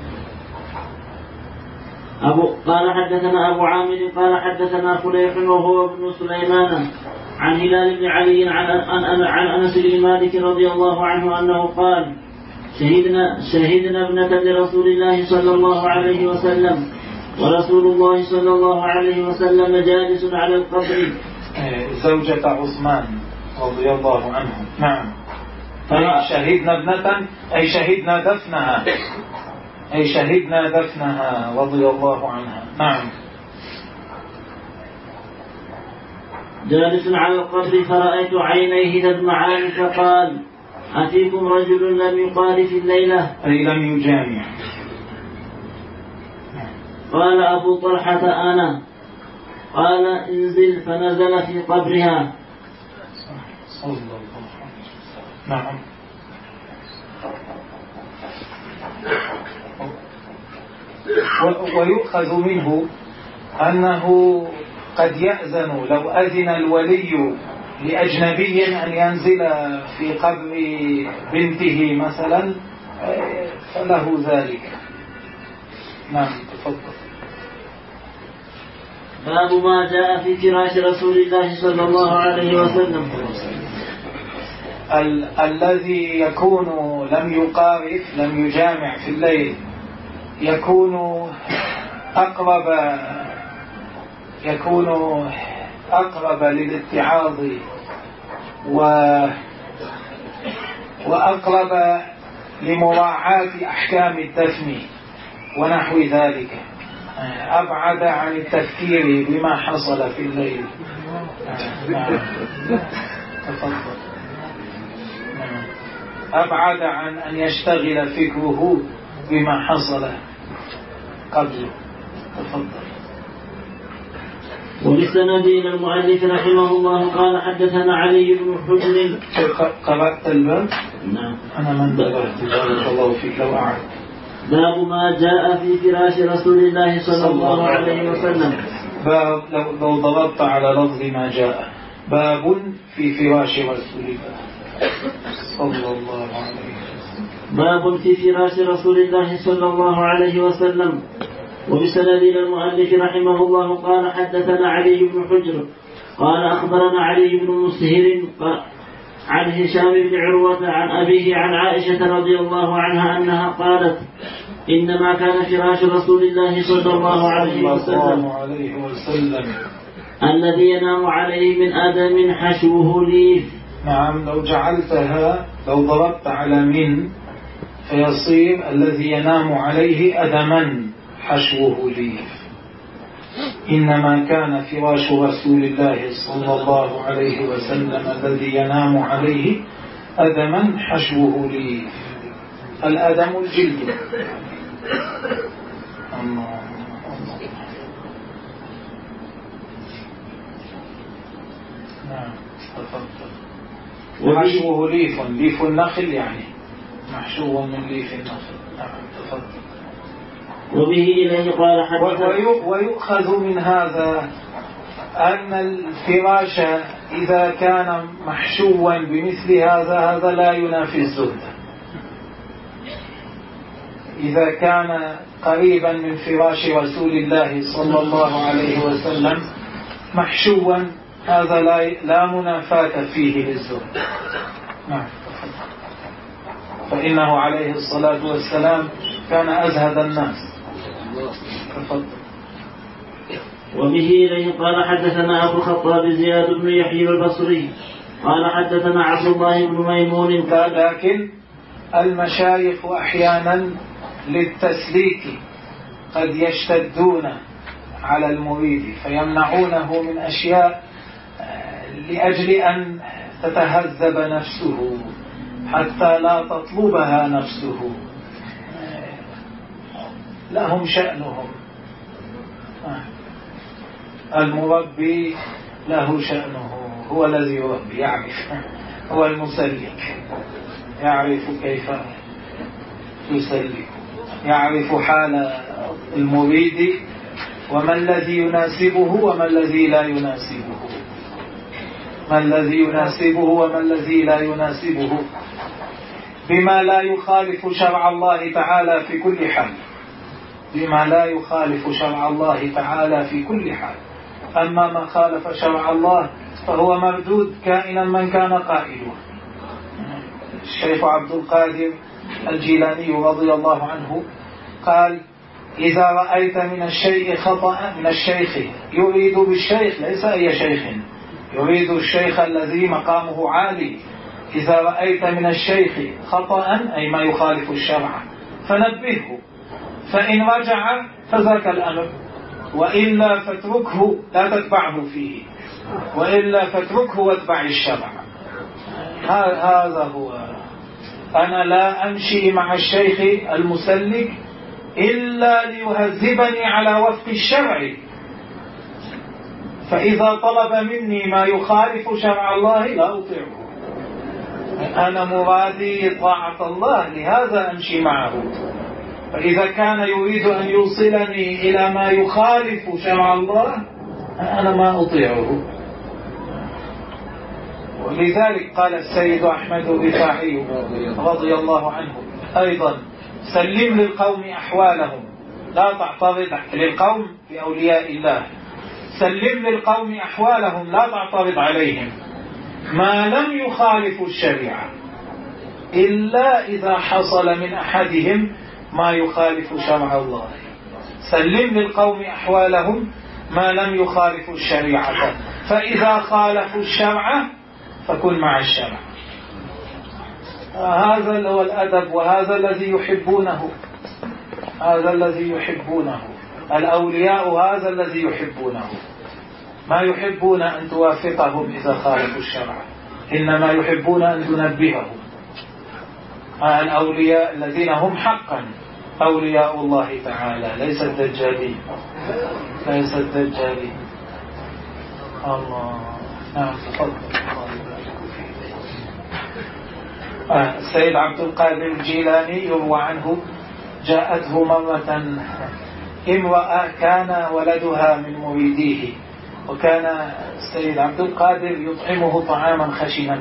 أبو قال حدثنا أبو عامر قال حدثنا فليح وهو ابن سليمان عن هلال بن علي عن عن أنس بن مالك رضي الله عنه أنه قال شهدنا شهدنا ابنة لرسول الله صلى الله عليه وسلم ورسول الله صلى الله عليه وسلم جالس على القبر، زوجة عثمان رضي الله عنه. نعم. أي شهدنا ابنة أي شهدنا دفنها أي شهدنا دفنها رضي الله عنها. نعم. جالس على القبر فرأيت عينيه تدمعان فقال أفيكم رجل لم يقال في الليلة، أي لم يجامع. قال أبو طلحة أنا. قال انزل، فنزل في قبرها. صلى الله عليه وسلم. نعم. ويؤخذ منه أنه قد يأذن لو أذن الولي لأجنبي أن ينزل في قبر بنته مثلا فله ذلك. نعم تفضل. باب ما جاء في فراش رسول الله صلى الله عليه وسلم. ال- الذي يكون لم يقارف لم يجامع في الليل يكون أقرب يكون أقرب للاتعاظ و وأقرب لمراعاة أحكام الدفن ونحو ذلك، أبعد عن التفكير بما حصل في الليل. تفضل. أبعد عن أن يشتغل فكره بما حصل قبله. تفضل. وبالسند إلى المؤلف رحمه الله قال حدثنا علي بن حجر. قرأت الباب؟ نعم. أنا من دبرت بارك الله فيك لو أعلم. باب ما جاء في فراش رسول الله صلى الله عليه وسلم. باب لو ضربت على لفظ ما جاء باب في فراش رسول الله صلى الله عليه وسلم. باب في فراش رسول الله صلى الله عليه وسلم. وبسند إلى المؤلف رحمه الله قال حدثنا علي بن حجر قال أخبرنا علي بن مسهر عن هشام بن عروة عن أبيه عن عائشة رضي الله عنها أنها قالت إنما كان فراش رسول الله صلى الله عليه وسلم الذي ينام عليه من آدم حشوه ليف. نعم. لو جعلتها لو ضربت على من فيصير الذي ينام عليه أدما حشوه ليف. إنما كان فراش رسول الله صلى الله عليه وسلم الذي ينام عليه أدما حشوه ليف. الأدم الجلد. الله. نعم تفضل. حشوه ليف ليف النخل يعني محشو من ليف النخل. نعم تفضل. وبه إليه قال حدثنا. ويؤخذ من هذا أن الفراش إذا كان محشوا بمثل هذا هذا لا ينافي الزهد. إذا كان قريبا من فراش رسول الله صلى الله عليه وسلم محشوا هذا لا لا منافاة فيه للزهد. نعم. فإنه عليه الصلاة والسلام كان أزهد الناس. تفضل. وبه إليه قال حدثنا أبو الخطاب زياد بن يحيى البصري قال حدثنا عبد الله بن ميمون. لكن المشايخ أحيانا للتسليك قد يشتدون على المريد فيمنعونه من أشياء لأجل أن تتهذب نفسه حتى لا تطلبها نفسه. لهم شأنهم. المربي له شأنه، هو الذي يربي يعرف، هو المسلك يعرف كيف يسلك، يعرف حال المريد وما الذي يناسبه وما الذي لا يناسبه، ما الذي يناسبه وما الذي لا يناسبه، بما لا يخالف شرع الله تعالى في كل حال، بما لا يخالف شرع الله تعالى في كل حال. أما ما خالف شرع الله فهو مردود كائنا من كان قائله. الشيخ عبد القادر الجيلاني رضي الله عنه قال: إذا رأيت من الشيء خطأ، من الشيخ يريد بالشيخ ليس أي شيخ، يريد الشيخ الذي مقامه عالي، إذا رأيت من الشيخ خطأ أي ما يخالف الشرع فنبهه، فإن رجع فذاك الأمر، وإلا فاتركه لا تتبعه فيه، وإلا فاتركه واتبع الشرع. هذا هو. أنا لا أمشي مع الشيخ المسلك إلا ليهذبني على وفق الشرع، فإذا طلب مني ما يخالف شرع الله لا أطيعه. أنا مرادي طاعة الله، لهذا أمشي معه. فإذا كان يريد أن يوصلني إلى ما يخالف شرع الله أنا ما أطيعه. ولذلك قال السيد أحمد الرفاعي رضي الله عنه أيضا: سلم للقوم أحوالهم لا تعترض للقوم بأولياء الله، سلم للقوم أحوالهم لا تعترض عليهم ما لم يخالفوا الشريعة، إلا إذا حصل من أحدهم ما يخالف شرع الله. سلم للقوم أحوالهم ما لم يخالفوا الشريعة، فإذا خالفوا الشرع فكن مع الشرع. هذا هو الأدب، وهذا الذي يحبونه، هذا الذي يحبونه الأولياء، هذا الذي يحبونه. ما يحبون أن توافقهم إذا خالفوا الشرع، إنما يحبون أن تنبههم. الأولياء الذين هم حقا أولياء الله تعالى، ليس الدجالين، ليس الدجالين. الله. نعم تفضل. السيد عبد القادر الجيلاني يروى عنه جاءته مرة امرأة كان ولدها من مريديه، وكان السيد عبد القادر يطعمه طعاما خشنا،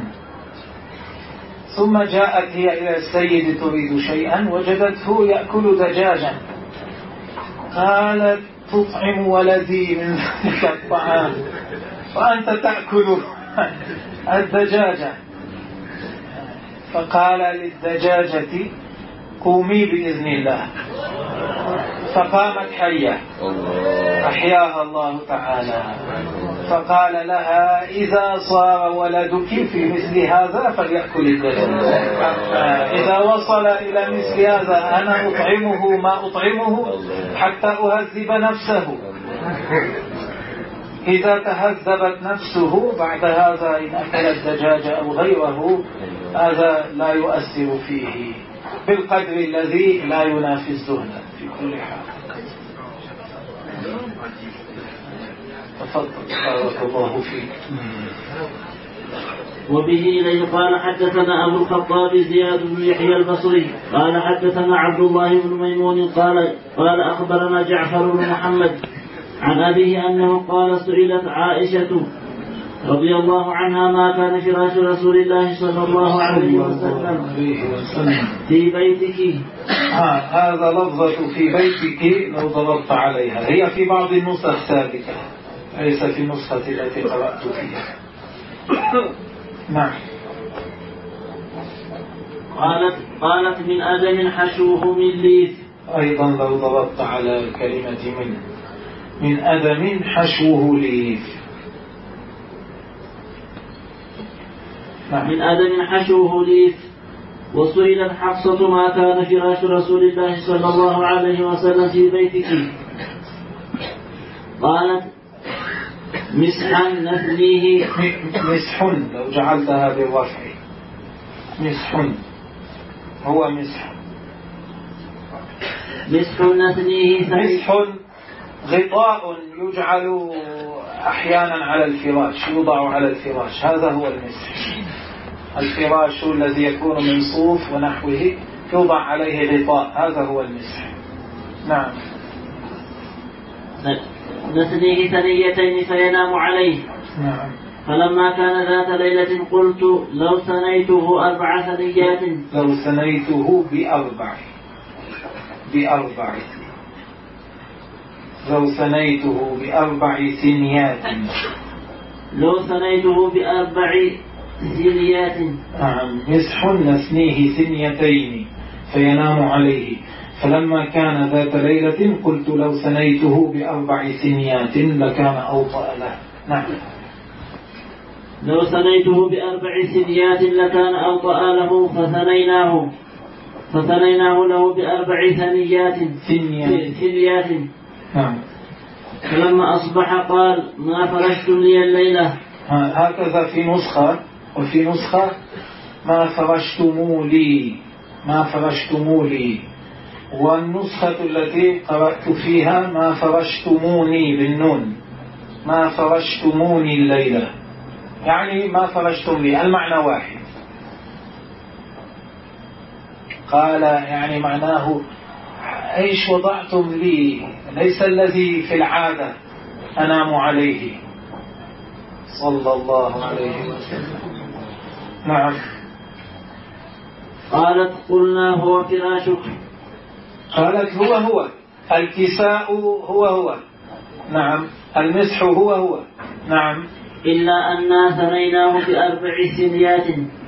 ثم جاءت هي إلى السيد تريد شيئا وجدته يأكل دجاجا، قالت: تطعم ولدي من ذلك الطعام وأنت تأكل الدجاجة؟ فقال للدجاجة: قومي بإذن الله. فقامت حية أحياها الله تعالى، فقال لها: إذا صار ولدك في مثل هذا فليأكل الدجاجة. إذا وصل إلى مثل هذا أنا أطعمه ما أطعمه حتى أهذب نفسه. إذا تهذبت نفسه بعد هذا إن أكل الدجاج أو غيره هذا لا يؤثر فيه بالقدر الذي لا ينافي الزهد في كل حال. تفضل بارك الله فيك. وبه إليه قال حدثنا أبو الخطاب زياد بن يحيى البصري قال حدثنا عبد الله بن ميمون قال قال أخبرنا جعفر بن محمد عن أبيه أنه قال: سئلت عائشة رضي الله عنها ما كان فراش رسول الله صلى الله عليه وسلم في بيتك. آه هذا لفظة في بيتك لو ضربت عليها، هي في بعض النسخ ثابتة، ليس في النسخة التي قرأت فيها. نعم. قالت قالت من أدم حشوه من ليف. أيضا لو ضربت على الكلمة من من أدم حشوه ليف. نعم. من أدم حشوه ليف. وسئلت حفصة ما كان فراش رسول الله صلى الله عليه وسلم في بيتك؟ قالت: مسحا نثنيه. مسح لو جعلتها بالرفع، مسح هو مسح. مسح نثنيه. مسح غطاء يجعل أحيانا على الفراش، يوضع على الفراش، هذا هو المسح. الفراش الذي يكون من صوف ونحوه يوضع عليه غطاء، هذا هو المسح. نعم. نثنيه ثنيتين فينام عليه. نعم. فلما كان ذات ليلة قلت: لو ثنيته أربع ثنيات. لو ثنيته بأربع بأربع لو ثنيته بأربع ثنيات. لو ثنيته بأربع ثنيات. نعم. مسح نثنيه ثنيتين فينام عليه. فلما كان ذات ليلة قلت: لو ثنيته بأربع ثنيات لكان أوطأ له. نعم. لو ثنيته بأربع ثنيات لكان أوطأ له فثنيناه فثنيناه له بأربع ثنيات ثنيات. نعم. فلما أصبح قال: ما فرشتم لي الليلة. هكذا في نسخة، وفي نسخة ما فرشتموا لي، ما فرشتموا لي. والنسخة التي قرأت فيها ما فرشتموني بالنون، ما فرشتموني الليلة، يعني ما فرشتم لي، المعنى واحد. قال يعني معناه إيش وضعتم لي ليس الذي في العادة أنام عليه صلى الله عليه وسلم. نعم. قالت قلنا هو فراشك. قالت هو هو الكساء هو هو. نعم. المسح هو هو. نعم. إلا أننا ثنيناه بأربع سنيات.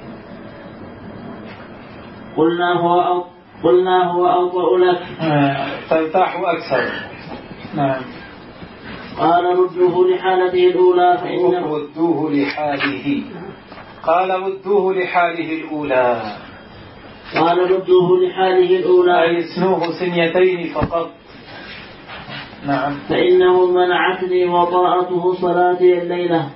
قلنا هو أو قلنا هو أوطأ لك. ترتاح أكثر. نعم. قال ردوه لحالته الأولى فإنه ردوه لحاله. قال ردوه لحاله الأولى. قال ردوه لحاله الأولى أي اسنوه سنيتين فقط. نعم. فإنه منعتني وطاعته صلاتي الليلة.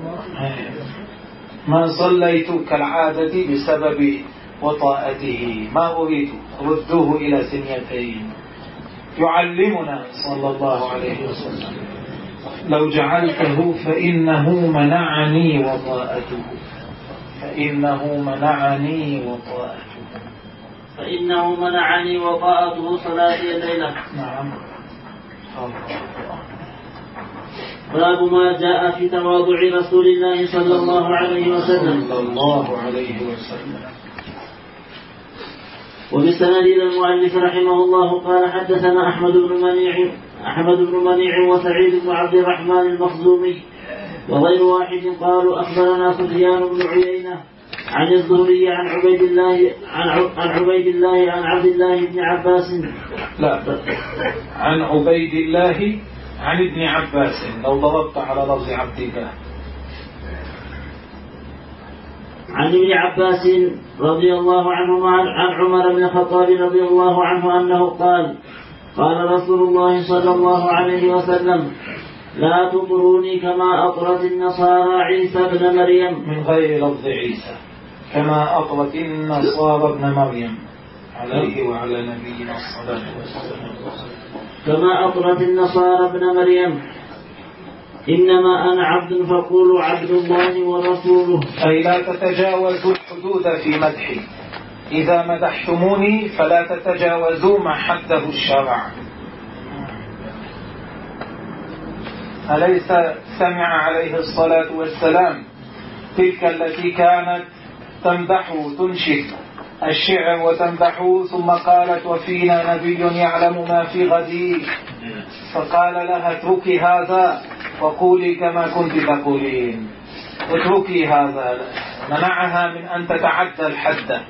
ما صليت كالعادة بسبب وطاءته، ما أريد. ردوه إلى سنيتين. يعلمنا صلى الله عليه وسلم لو جعلته فإنه منعني وطاءته. فإنه منعني وطاءته. فإنه منعني وطاعته صلاتي الليلة. نعم. باب ما جاء في تواضع رسول الله صلى الله عليه وسلم. صلى الله عليه وسلم. وبسند إلى المؤلف رحمه الله قال حدثنا أحمد بن منيع أحمد بن منيع وسعيد بن عبد الرحمن المخزومي وغير واحد قالوا أخبرنا سفيان بن عيينة عن الزهري عن عبيد الله عن عبيد الله عن عبد الله بن عباس. لا عن عبيد الله عن ابن عباس. لو ضربت على لفظ عبد الله. عن ابن عباس رضي الله عنهما عن عمر بن الخطاب رضي الله عنه أنه قال قال رسول الله صلى الله عليه وسلم لا تطروني كما أطرت النصارى عيسى بن مريم. من غير لفظ عيسى. كما أطرت النصارى ابن مريم عليه وعلى نبينا الصلاة والسلام. كما أطرت النصارى ابن مريم إنما أنا عبد فقولوا عبد الله ورسوله. أي لا تتجاوزوا الحدود في مدحي. إذا مدحتموني فلا تتجاوزوا ما حده الشرع. أليس سمع عليه الصلاة والسلام تلك التي كانت تمدح تنشد الشعر وتمدح ثم قالت وفينا نبي يعلم ما في غد فقال لها اتركي هذا وقولي كما كنت تقولين. اتركي هذا. منعها من أن تتعدى الحد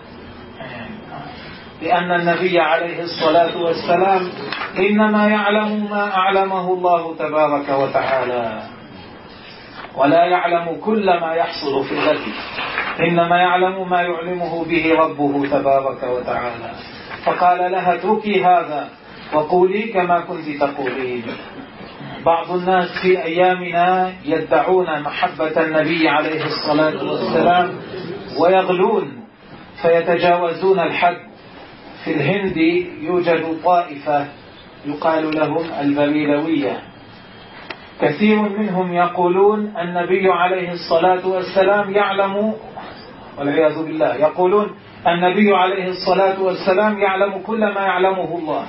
لأن النبي عليه الصلاة والسلام إنما يعلم ما أعلمه الله تبارك وتعالى ولا يعلم كل ما يحصل في الغد. إنما يعلم ما يعلمه به ربه تبارك وتعالى. فقال لها اتركي هذا وقولي كما كنت تقولين. بعض الناس في أيامنا يدعون محبة النبي عليه الصلاة والسلام ويغلون فيتجاوزون الحد. في الهند يوجد طائفة يقال لهم البريلوية. كثير منهم يقولون النبي عليه الصلاة والسلام يعلم والعياذ بالله يقولون النبي عليه الصلاة والسلام يعلم كل ما يعلمه الله.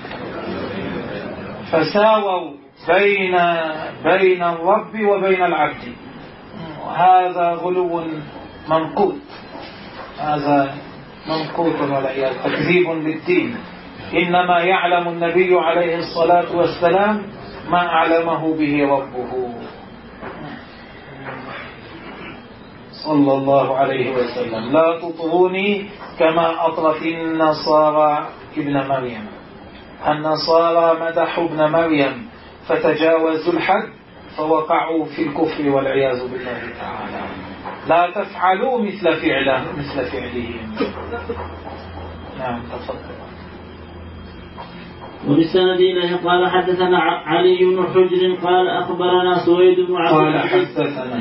فساووا بين بين الرب وبين العبد. وهذا غلو منقوط. هذا منقوط والعياذ تكذيب للدين. إنما يعلم النبي عليه الصلاة والسلام ما أعلمه به ربه صلى الله عليه وسلم. لا تطروني كما أطرت النصارى ابن مريم. النصارى مدحوا ابن مريم فتجاوزوا الحد فوقعوا في الكفر والعياذ بالله تعالى. لا تفعلوا مثل فعله مثل فعلهم. نعم تفضل. وبالسند إليه قال حدثنا علي بن حجر قال أخبرنا سويد بن عبد العزيز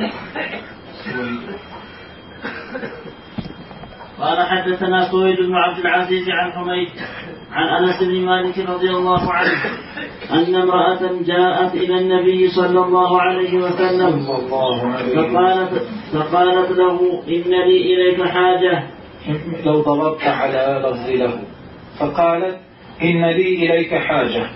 قال حدثنا سويد بن عبد العزيز عن حميد عن أنس بن مالك رضي الله عنه أن امرأة جاءت إلى النبي صلى الله عليه وسلم فقالت, فقالت له إن لي إليك حاجة. لو ضربت على لفظ له فقالت إن لي إليك حاجة.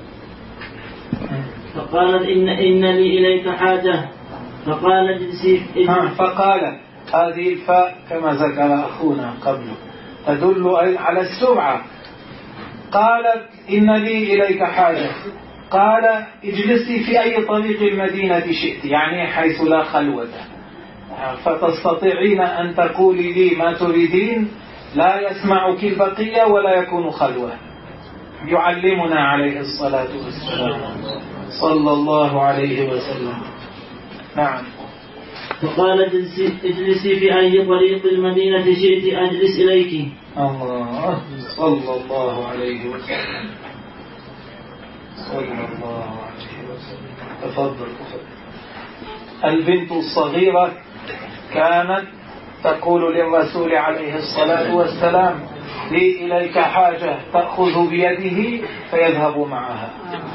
فقالت إن, إن لي إليك حاجة. فقال اجلسي. فقال هذه الفاء كما ذكر أخونا قبله تدل على السرعة. قالت إن لي إليك حاجة، قال اجلسي في أي طريق المدينة شئت، يعني حيث لا خلوة، فتستطيعين أن تقولي لي ما تريدين، لا يسمعك البقية ولا يكون خلوة. يعلمنا عليه الصلاة والسلام صلى الله عليه وسلم. نعم. فقال اجلسي في أي طريق المدينة شئت أجلس إليك. الله صلى الله عليه وسلم صلى الله عليه وسلم. تفضل. البنت الصغيرة كانت تقول للرسول عليه الصلاة والسلام لي إليك حاجة، تأخذ بيده فيذهب معها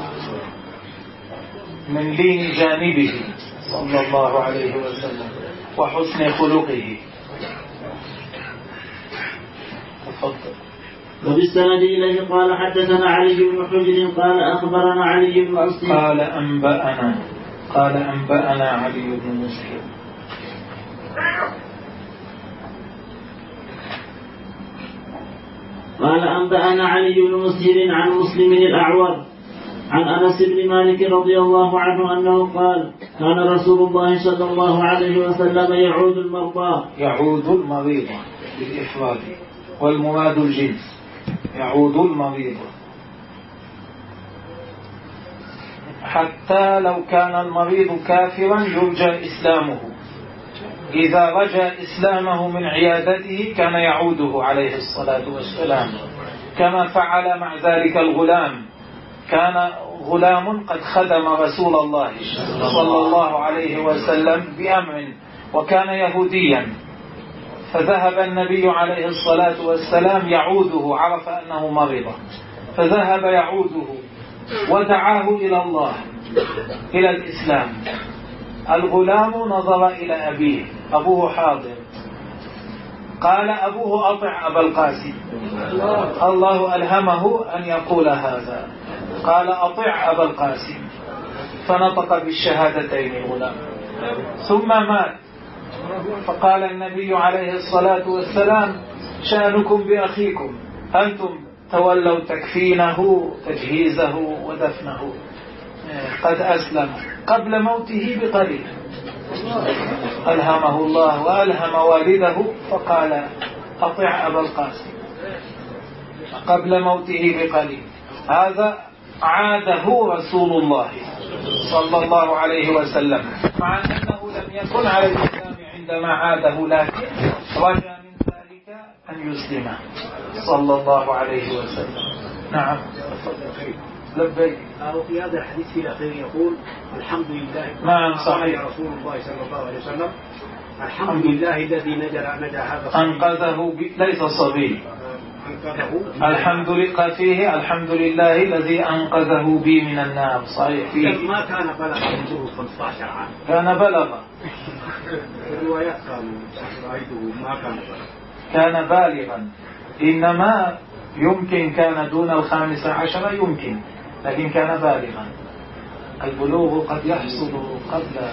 من لين جانبه صلى الله عليه وسلم وحسن خلقه. تفضل. وبالسند إليه قال حدثنا علي بن حجر قال أخبرنا علي بن مسلم قال أنبأنا قال أنبأنا علي بن مسلم. قال أنبأنا علي بن مسهر عن مسلم الأعور عن أنس بن مالك رضي الله عنه أنه قال كان رسول الله صلى الله عليه وسلم يعود المرضى. يعود المريض بالإفراد والمراد الجنس. يعود المريض حتى لو كان المريض كافرا يرجى إسلامه، إذا رجى إسلامه من عيادته كان يعوده عليه الصلاة والسلام، كما فعل مع ذلك الغلام. كان غلام قد خدم رسول الله صلى الله عليه وسلم بأمر وكان يهوديا، فذهب النبي عليه الصلاة والسلام يعوده، عرف أنه مريض فذهب يعوده ودعاه إلى الله إلى الإسلام. الغلام نظر إلى أبيه، أبوه حاضر، قال أبوه أطع أبا القاسم، الله ألهمه أن يقول هذا، قال أطع أبا القاسم، فنطق بالشهادتين الغلام ثم مات. فقال النبي عليه الصلاة والسلام شأنكم بأخيكم، أنتم تولوا تكفينه تجهيزه ودفنه، قد أسلم قبل موته بقليل. ألهمه الله وألهم والده فقال أطع أبا القاسم قبل موته بقليل. هذا عاده رسول الله صلى الله عليه وسلم، مع أنه لم يكن على الإسلام عندما عاده، لكن رجى من ذلك أن يسلم صلى الله عليه وسلم. نعم. لبيك. في هذا الحديث في الأخير يقول الحمد لله. نعم صحيح. رسول الله صلى الله عليه وسلم الحمد لله الذي نجا نجا هذا أنقذه ب... ليس صبي. الحمد لله فيه الحمد لله الذي أنقذه بي من النار. صحيح. فيه ما كان بلغ عمره خمسة عشر عام. كان بلغ. الروايات كانوا رأيته ما كان بلغ. كان بالغا، إنما يمكن كان دون الخامس عشر، يمكن، لكن كان بالغا. البلوغ قد يحصل قبل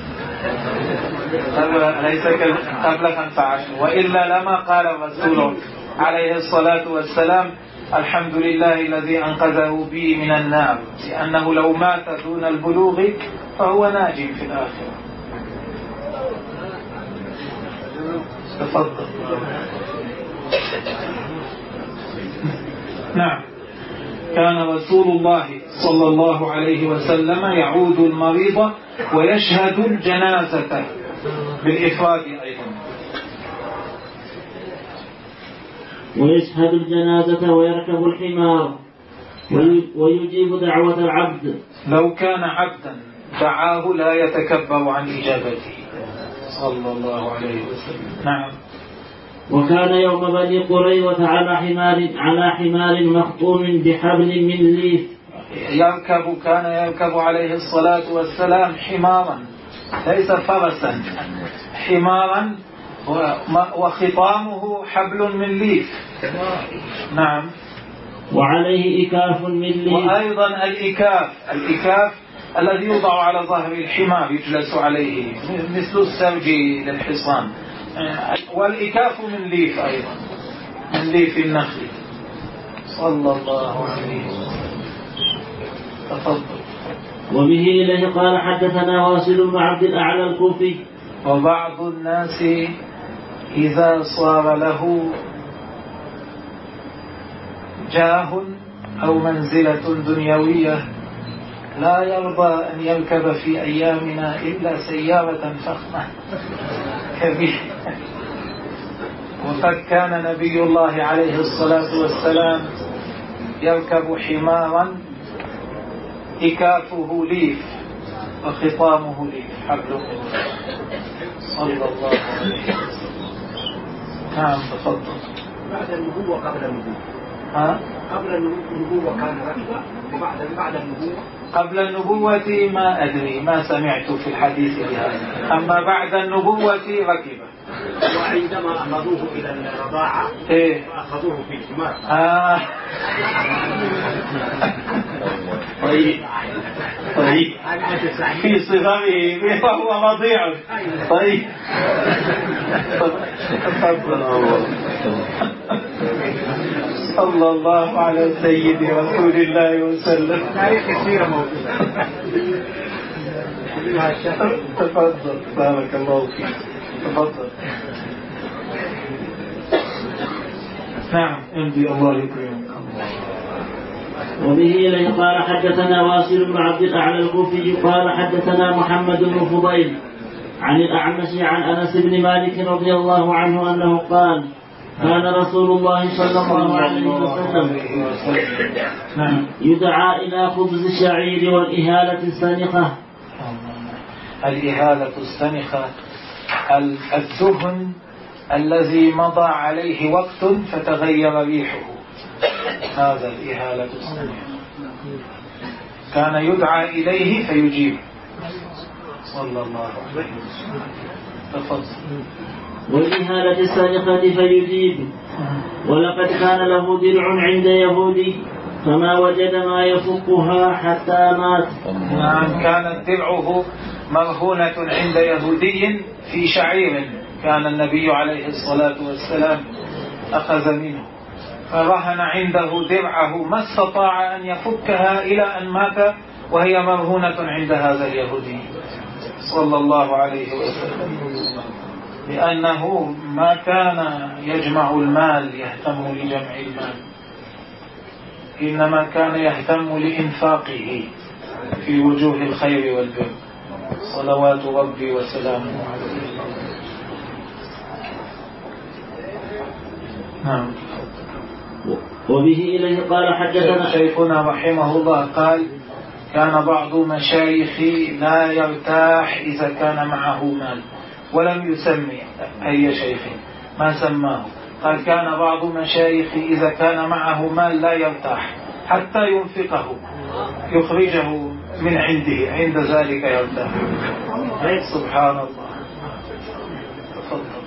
ليس قبل خمسة عشر، وإلا لما قال الرسول عليه الصلاة والسلام الحمد لله الذي أنقذه بي من النار، لأنه لو مات دون البلوغ فهو ناج في الآخرة. تفضل. نعم. كان رسول الله صلى الله عليه وسلم يعود المريض ويشهد الجنازة بالإفراد أيضا. ويشهد الجنازة ويركب الحمار ويجيب دعوة العبد. لو كان عبدا دعاه لا يتكبر عن إجابته صلى الله عليه وسلم. نعم. وكان يوم بني قريظة على حمار على حمار مخطوم بحبل من ليف يركب، كان يركب عليه الصلاة والسلام حمارا ليس فرسا، حمارا وخطامه حبل من ليف. نعم. وعليه إكاف من ليف. وأيضا الإكاف الإكاف الذي يوضع على ظهر الحمار يجلس عليه مثل السرج للحصان، والإكاف من ليف أيضا، من ليف النخل. صلى الله عليه وسلم. تفضل. وبه إليه قال حدثنا واصل بن عبد الأعلى الكوفي. وبعض الناس إذا صار له جاه أو منزلة دنيوية لا يرضى أن يركب في أيامنا إلا سيارة فخمة كبيرة. وقد كان نبي الله عليه الصلاة والسلام يركب حمارا إكافه ليف وخطامه ليف حبل من صلى الله عليه وسلم. نعم تفضل. بعد النبوة قبل النبوة. ها؟ قبل النبوة كان ركبة، وبعد بعد النبوة قبل النبوة ما أدري، ما سمعت في الحديث بهذا. أما بعد النبوة ركبة. وعندما أخذوه إلى الرضاعة إيه؟ أخذوه في الحمار. آه. طيب طيب في صغره وهو رضيع. طيب صلى الله على سيد رسول الله وسلم. تاريخ كثيرة موجودة. تفضل بارك الله فيك. تفضل. نعم امضي الله يكرمك. وبه إليه قال حدثنا واصل بن عبد الأعلى الكوفي قال حدثنا محمد بن فضيل عن الأعمش عن أنس بن مالك رضي الله عنه أنه قال كان رسول الله صلى الله عليه وسلم يدعى إلى خبز الشعير والإهالة السنخة. الإهالة السنخة الدهن الذي مضى عليه وقت فتغير ريحه، هذا الإهالة السنخة. كان يدعى إليه فيجيب صلى الله عليه وسلم. تفضل. والإهالة السنخة فيجيب. ولقد كان له درع عند يهودي فما وجد ما يفكها حتى مات. نعم كانت درعه مرهونة عند يهودي في شعير كان النبي عليه الصلاة والسلام أخذ منه، فرهن عنده درعه ما استطاع أن يفكها إلى أن مات وهي مرهونة عند هذا اليهودي صلى الله عليه وسلم، لأنه ما كان يجمع المال يهتم لجمع المال، إنما كان يهتم لإنفاقه في وجوه الخير والبر صلوات ربي وسلامه عليه. نعم. وبه إليه قال حدثنا شيخنا رحمه الله قال كان بعض مشايخي لا يرتاح إذا كان معه مال، ولم يسمي أي شيخ ما سماه، قال كان بعض مشايخي إذا كان معه مال لا يرتاح حتى ينفقه يخرجه من عنده، عند ذلك يرتاح. سبحان الله. تفضل.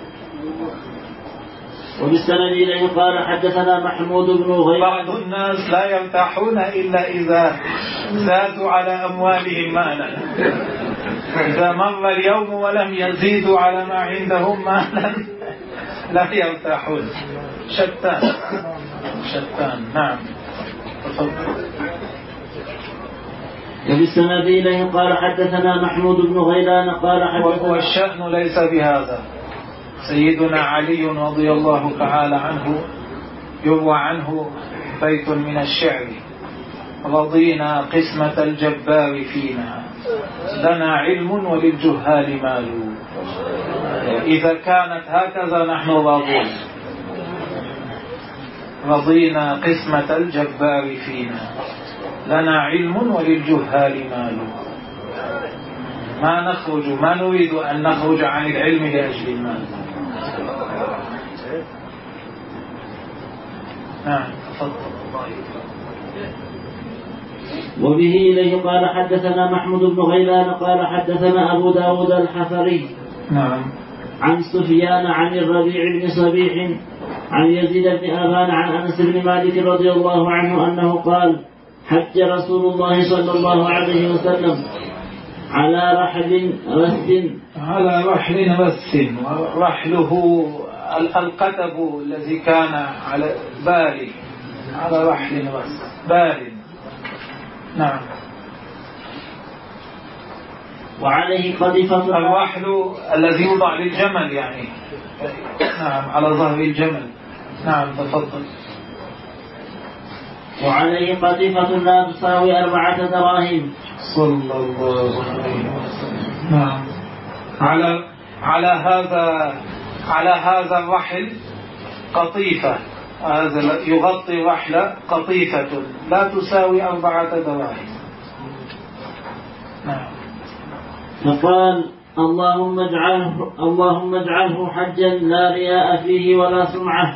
وبالسند إليه قال حدثنا محمود بن غير. بعض الناس لا يرتاحون إلا إذا زادوا على أموالهم مالا، إذا مر اليوم ولم يزيدوا على ما عندهم مالا لا يرتاحون. شتان شتان. نعم تفضل. وبالسند إليه قال حدثنا محمود بن غيلان قال حدثنا. والشأن ليس بهذا. سيدنا علي رضي الله تعالى عنه يروى عنه بيت من الشعر: رضينا قسمة الجبار فينا، لنا علم وللجهال مال. إذا كانت هكذا نحن راضون. رضينا قسمة الجبار فينا، لنا علم وللجهال مال. ما نخرج ما نريد أن نخرج عن العلم لأجل المال. نعم تفضل. وبه إليه قال حدثنا محمود بن غيلان قال حدثنا أبو داود الحفري نعم عن سفيان عن الربيع بن صبيح عن يزيد بن أبان عن أنس بن مالك رضي الله عنه أنه قال حج رسول الله صلى الله عليه وسلم على رحل رس على رحل رس، رحله القتب الذي كان على بال، على رحل رس بال. نعم. وعليه قذفة الرحل الذي يوضع للجمل يعني. نعم، على ظهر الجمل. نعم تفضل. وعليه قذفة لا تساوي أربعة دراهم. صلى الله عليه وسلم. نعم. على على هذا على هذا الرحل قطيفة، هذا يغطي رحلة قطيفة لا تساوي أربعة دراهم. نعم. فقال اللهم اجعله اللهم اجعله حجا لا رياء فيه ولا سمعة.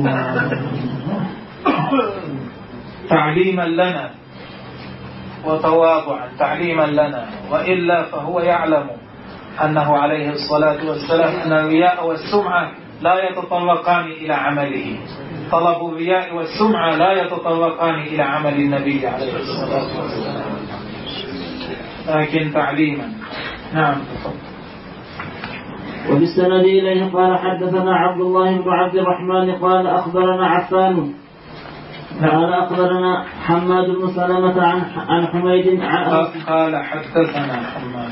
تعليما لنا وتواضعا، تعليما لنا، وإلا فهو يعلم أنه عليه الصلاة والسلام أن الرياء والسمعة لا يتطرقان إلى عمله. طلب الرياء والسمعة لا يتطرقان إلى عمل النبي عليه الصلاة والسلام، لكن تعليما. نعم. وبالسند إليه قال حدثنا عبد الله بن عبد الرحمن قال أخبرنا عفان قال أخبرنا حماد بن سلمة عن عن حميد عن قال حدثنا حماد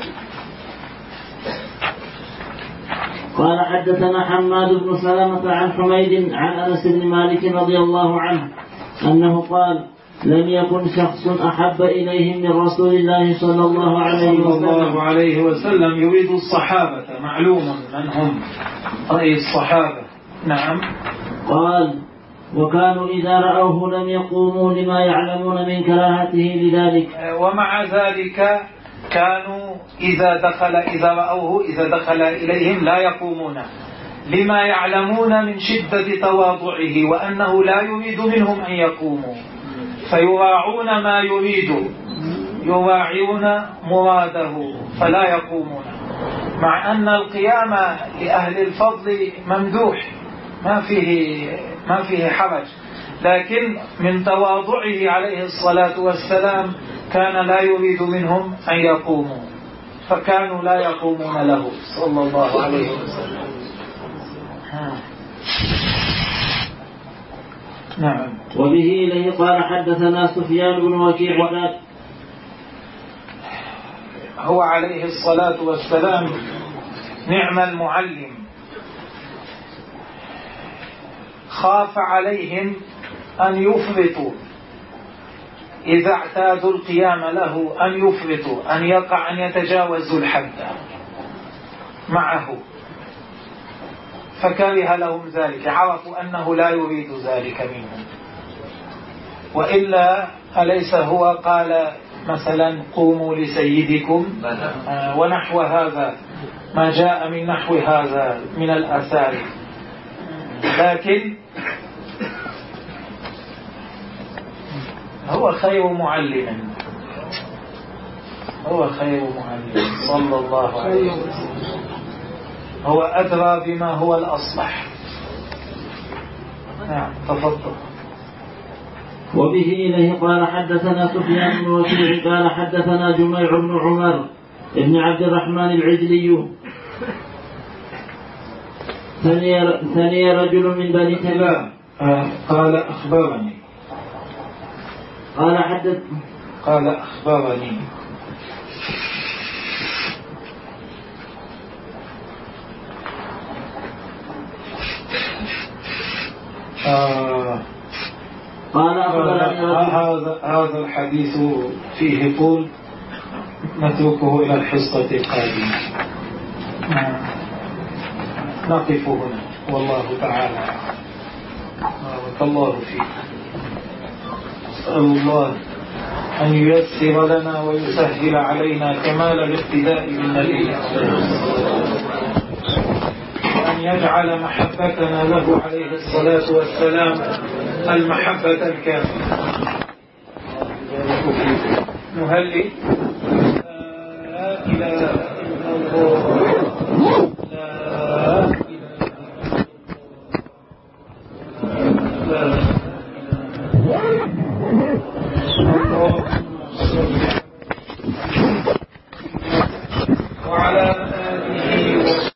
قال حدثنا حماد بن سلمة عن حميد عن أنس بن مالك رضي الله عنه أنه قال لم يكن شخص أحب إليهم من رسول الله صلى الله عليه وسلم, الله عليه وسلم يريد الصحابة، معلوم من هم رأي الصحابة. نعم. قال وكانوا إذا رأوه لم يقوموا لما يعلمون من كراهته لذلك. ومع ذلك كانوا إذا دخل إذا رأوه إذا دخل إليهم لا يقومون لما يعلمون من شدة تواضعه وأنه لا يريد منهم أن يقوموا، فيراعون ما يريد، يراعون مراده فلا يقومون، مع أن القيام لأهل الفضل ممدوح ما فيه ما فيه حرج، لكن من تواضعه عليه الصلاة والسلام كان لا يريد منهم أن يقوموا، فكانوا لا يقومون له صلى الله عليه وسلم. نعم. وبه إليه قال حدثنا سفيان بن وكيع. هو عليه الصلاة والسلام نعم المعلم، خاف عليهم أن يفرطوا إذا اعتادوا القيام له، أن يفرطوا، أن يقع أن يتجاوزوا الحد معه، فكره لهم ذلك، عرفوا أنه لا يريد ذلك منهم. وإلا أليس هو قال مثلا قوموا لسيدكم ونحو هذا، ما جاء من نحو هذا من الآثار، لكن هو خير معلم، هو خير معلم صلى الله عليه وسلم، هو أدرى بما هو الأصلح. نعم تفضل. وبه إليه قال حدثنا سفيان بن وكيع قال حدثنا جميع بن عمر ابن عبد الرحمن العجلي ثني رجل من بني تميم قال أخبرني قال حدث قال أخبرني آه قال أخبرني هذا هذا الحديث فيه طول، نتركه إلى الحصة القادمة، نقف هنا والله تعالى. بارك الله فيك. أسأل الله أن ييسر لنا ويسهل علينا كمال الاقتداء بالنبي، وأن يجعل محبتنا له عليه الصلاة والسلام المحبة الكاملة. نهلي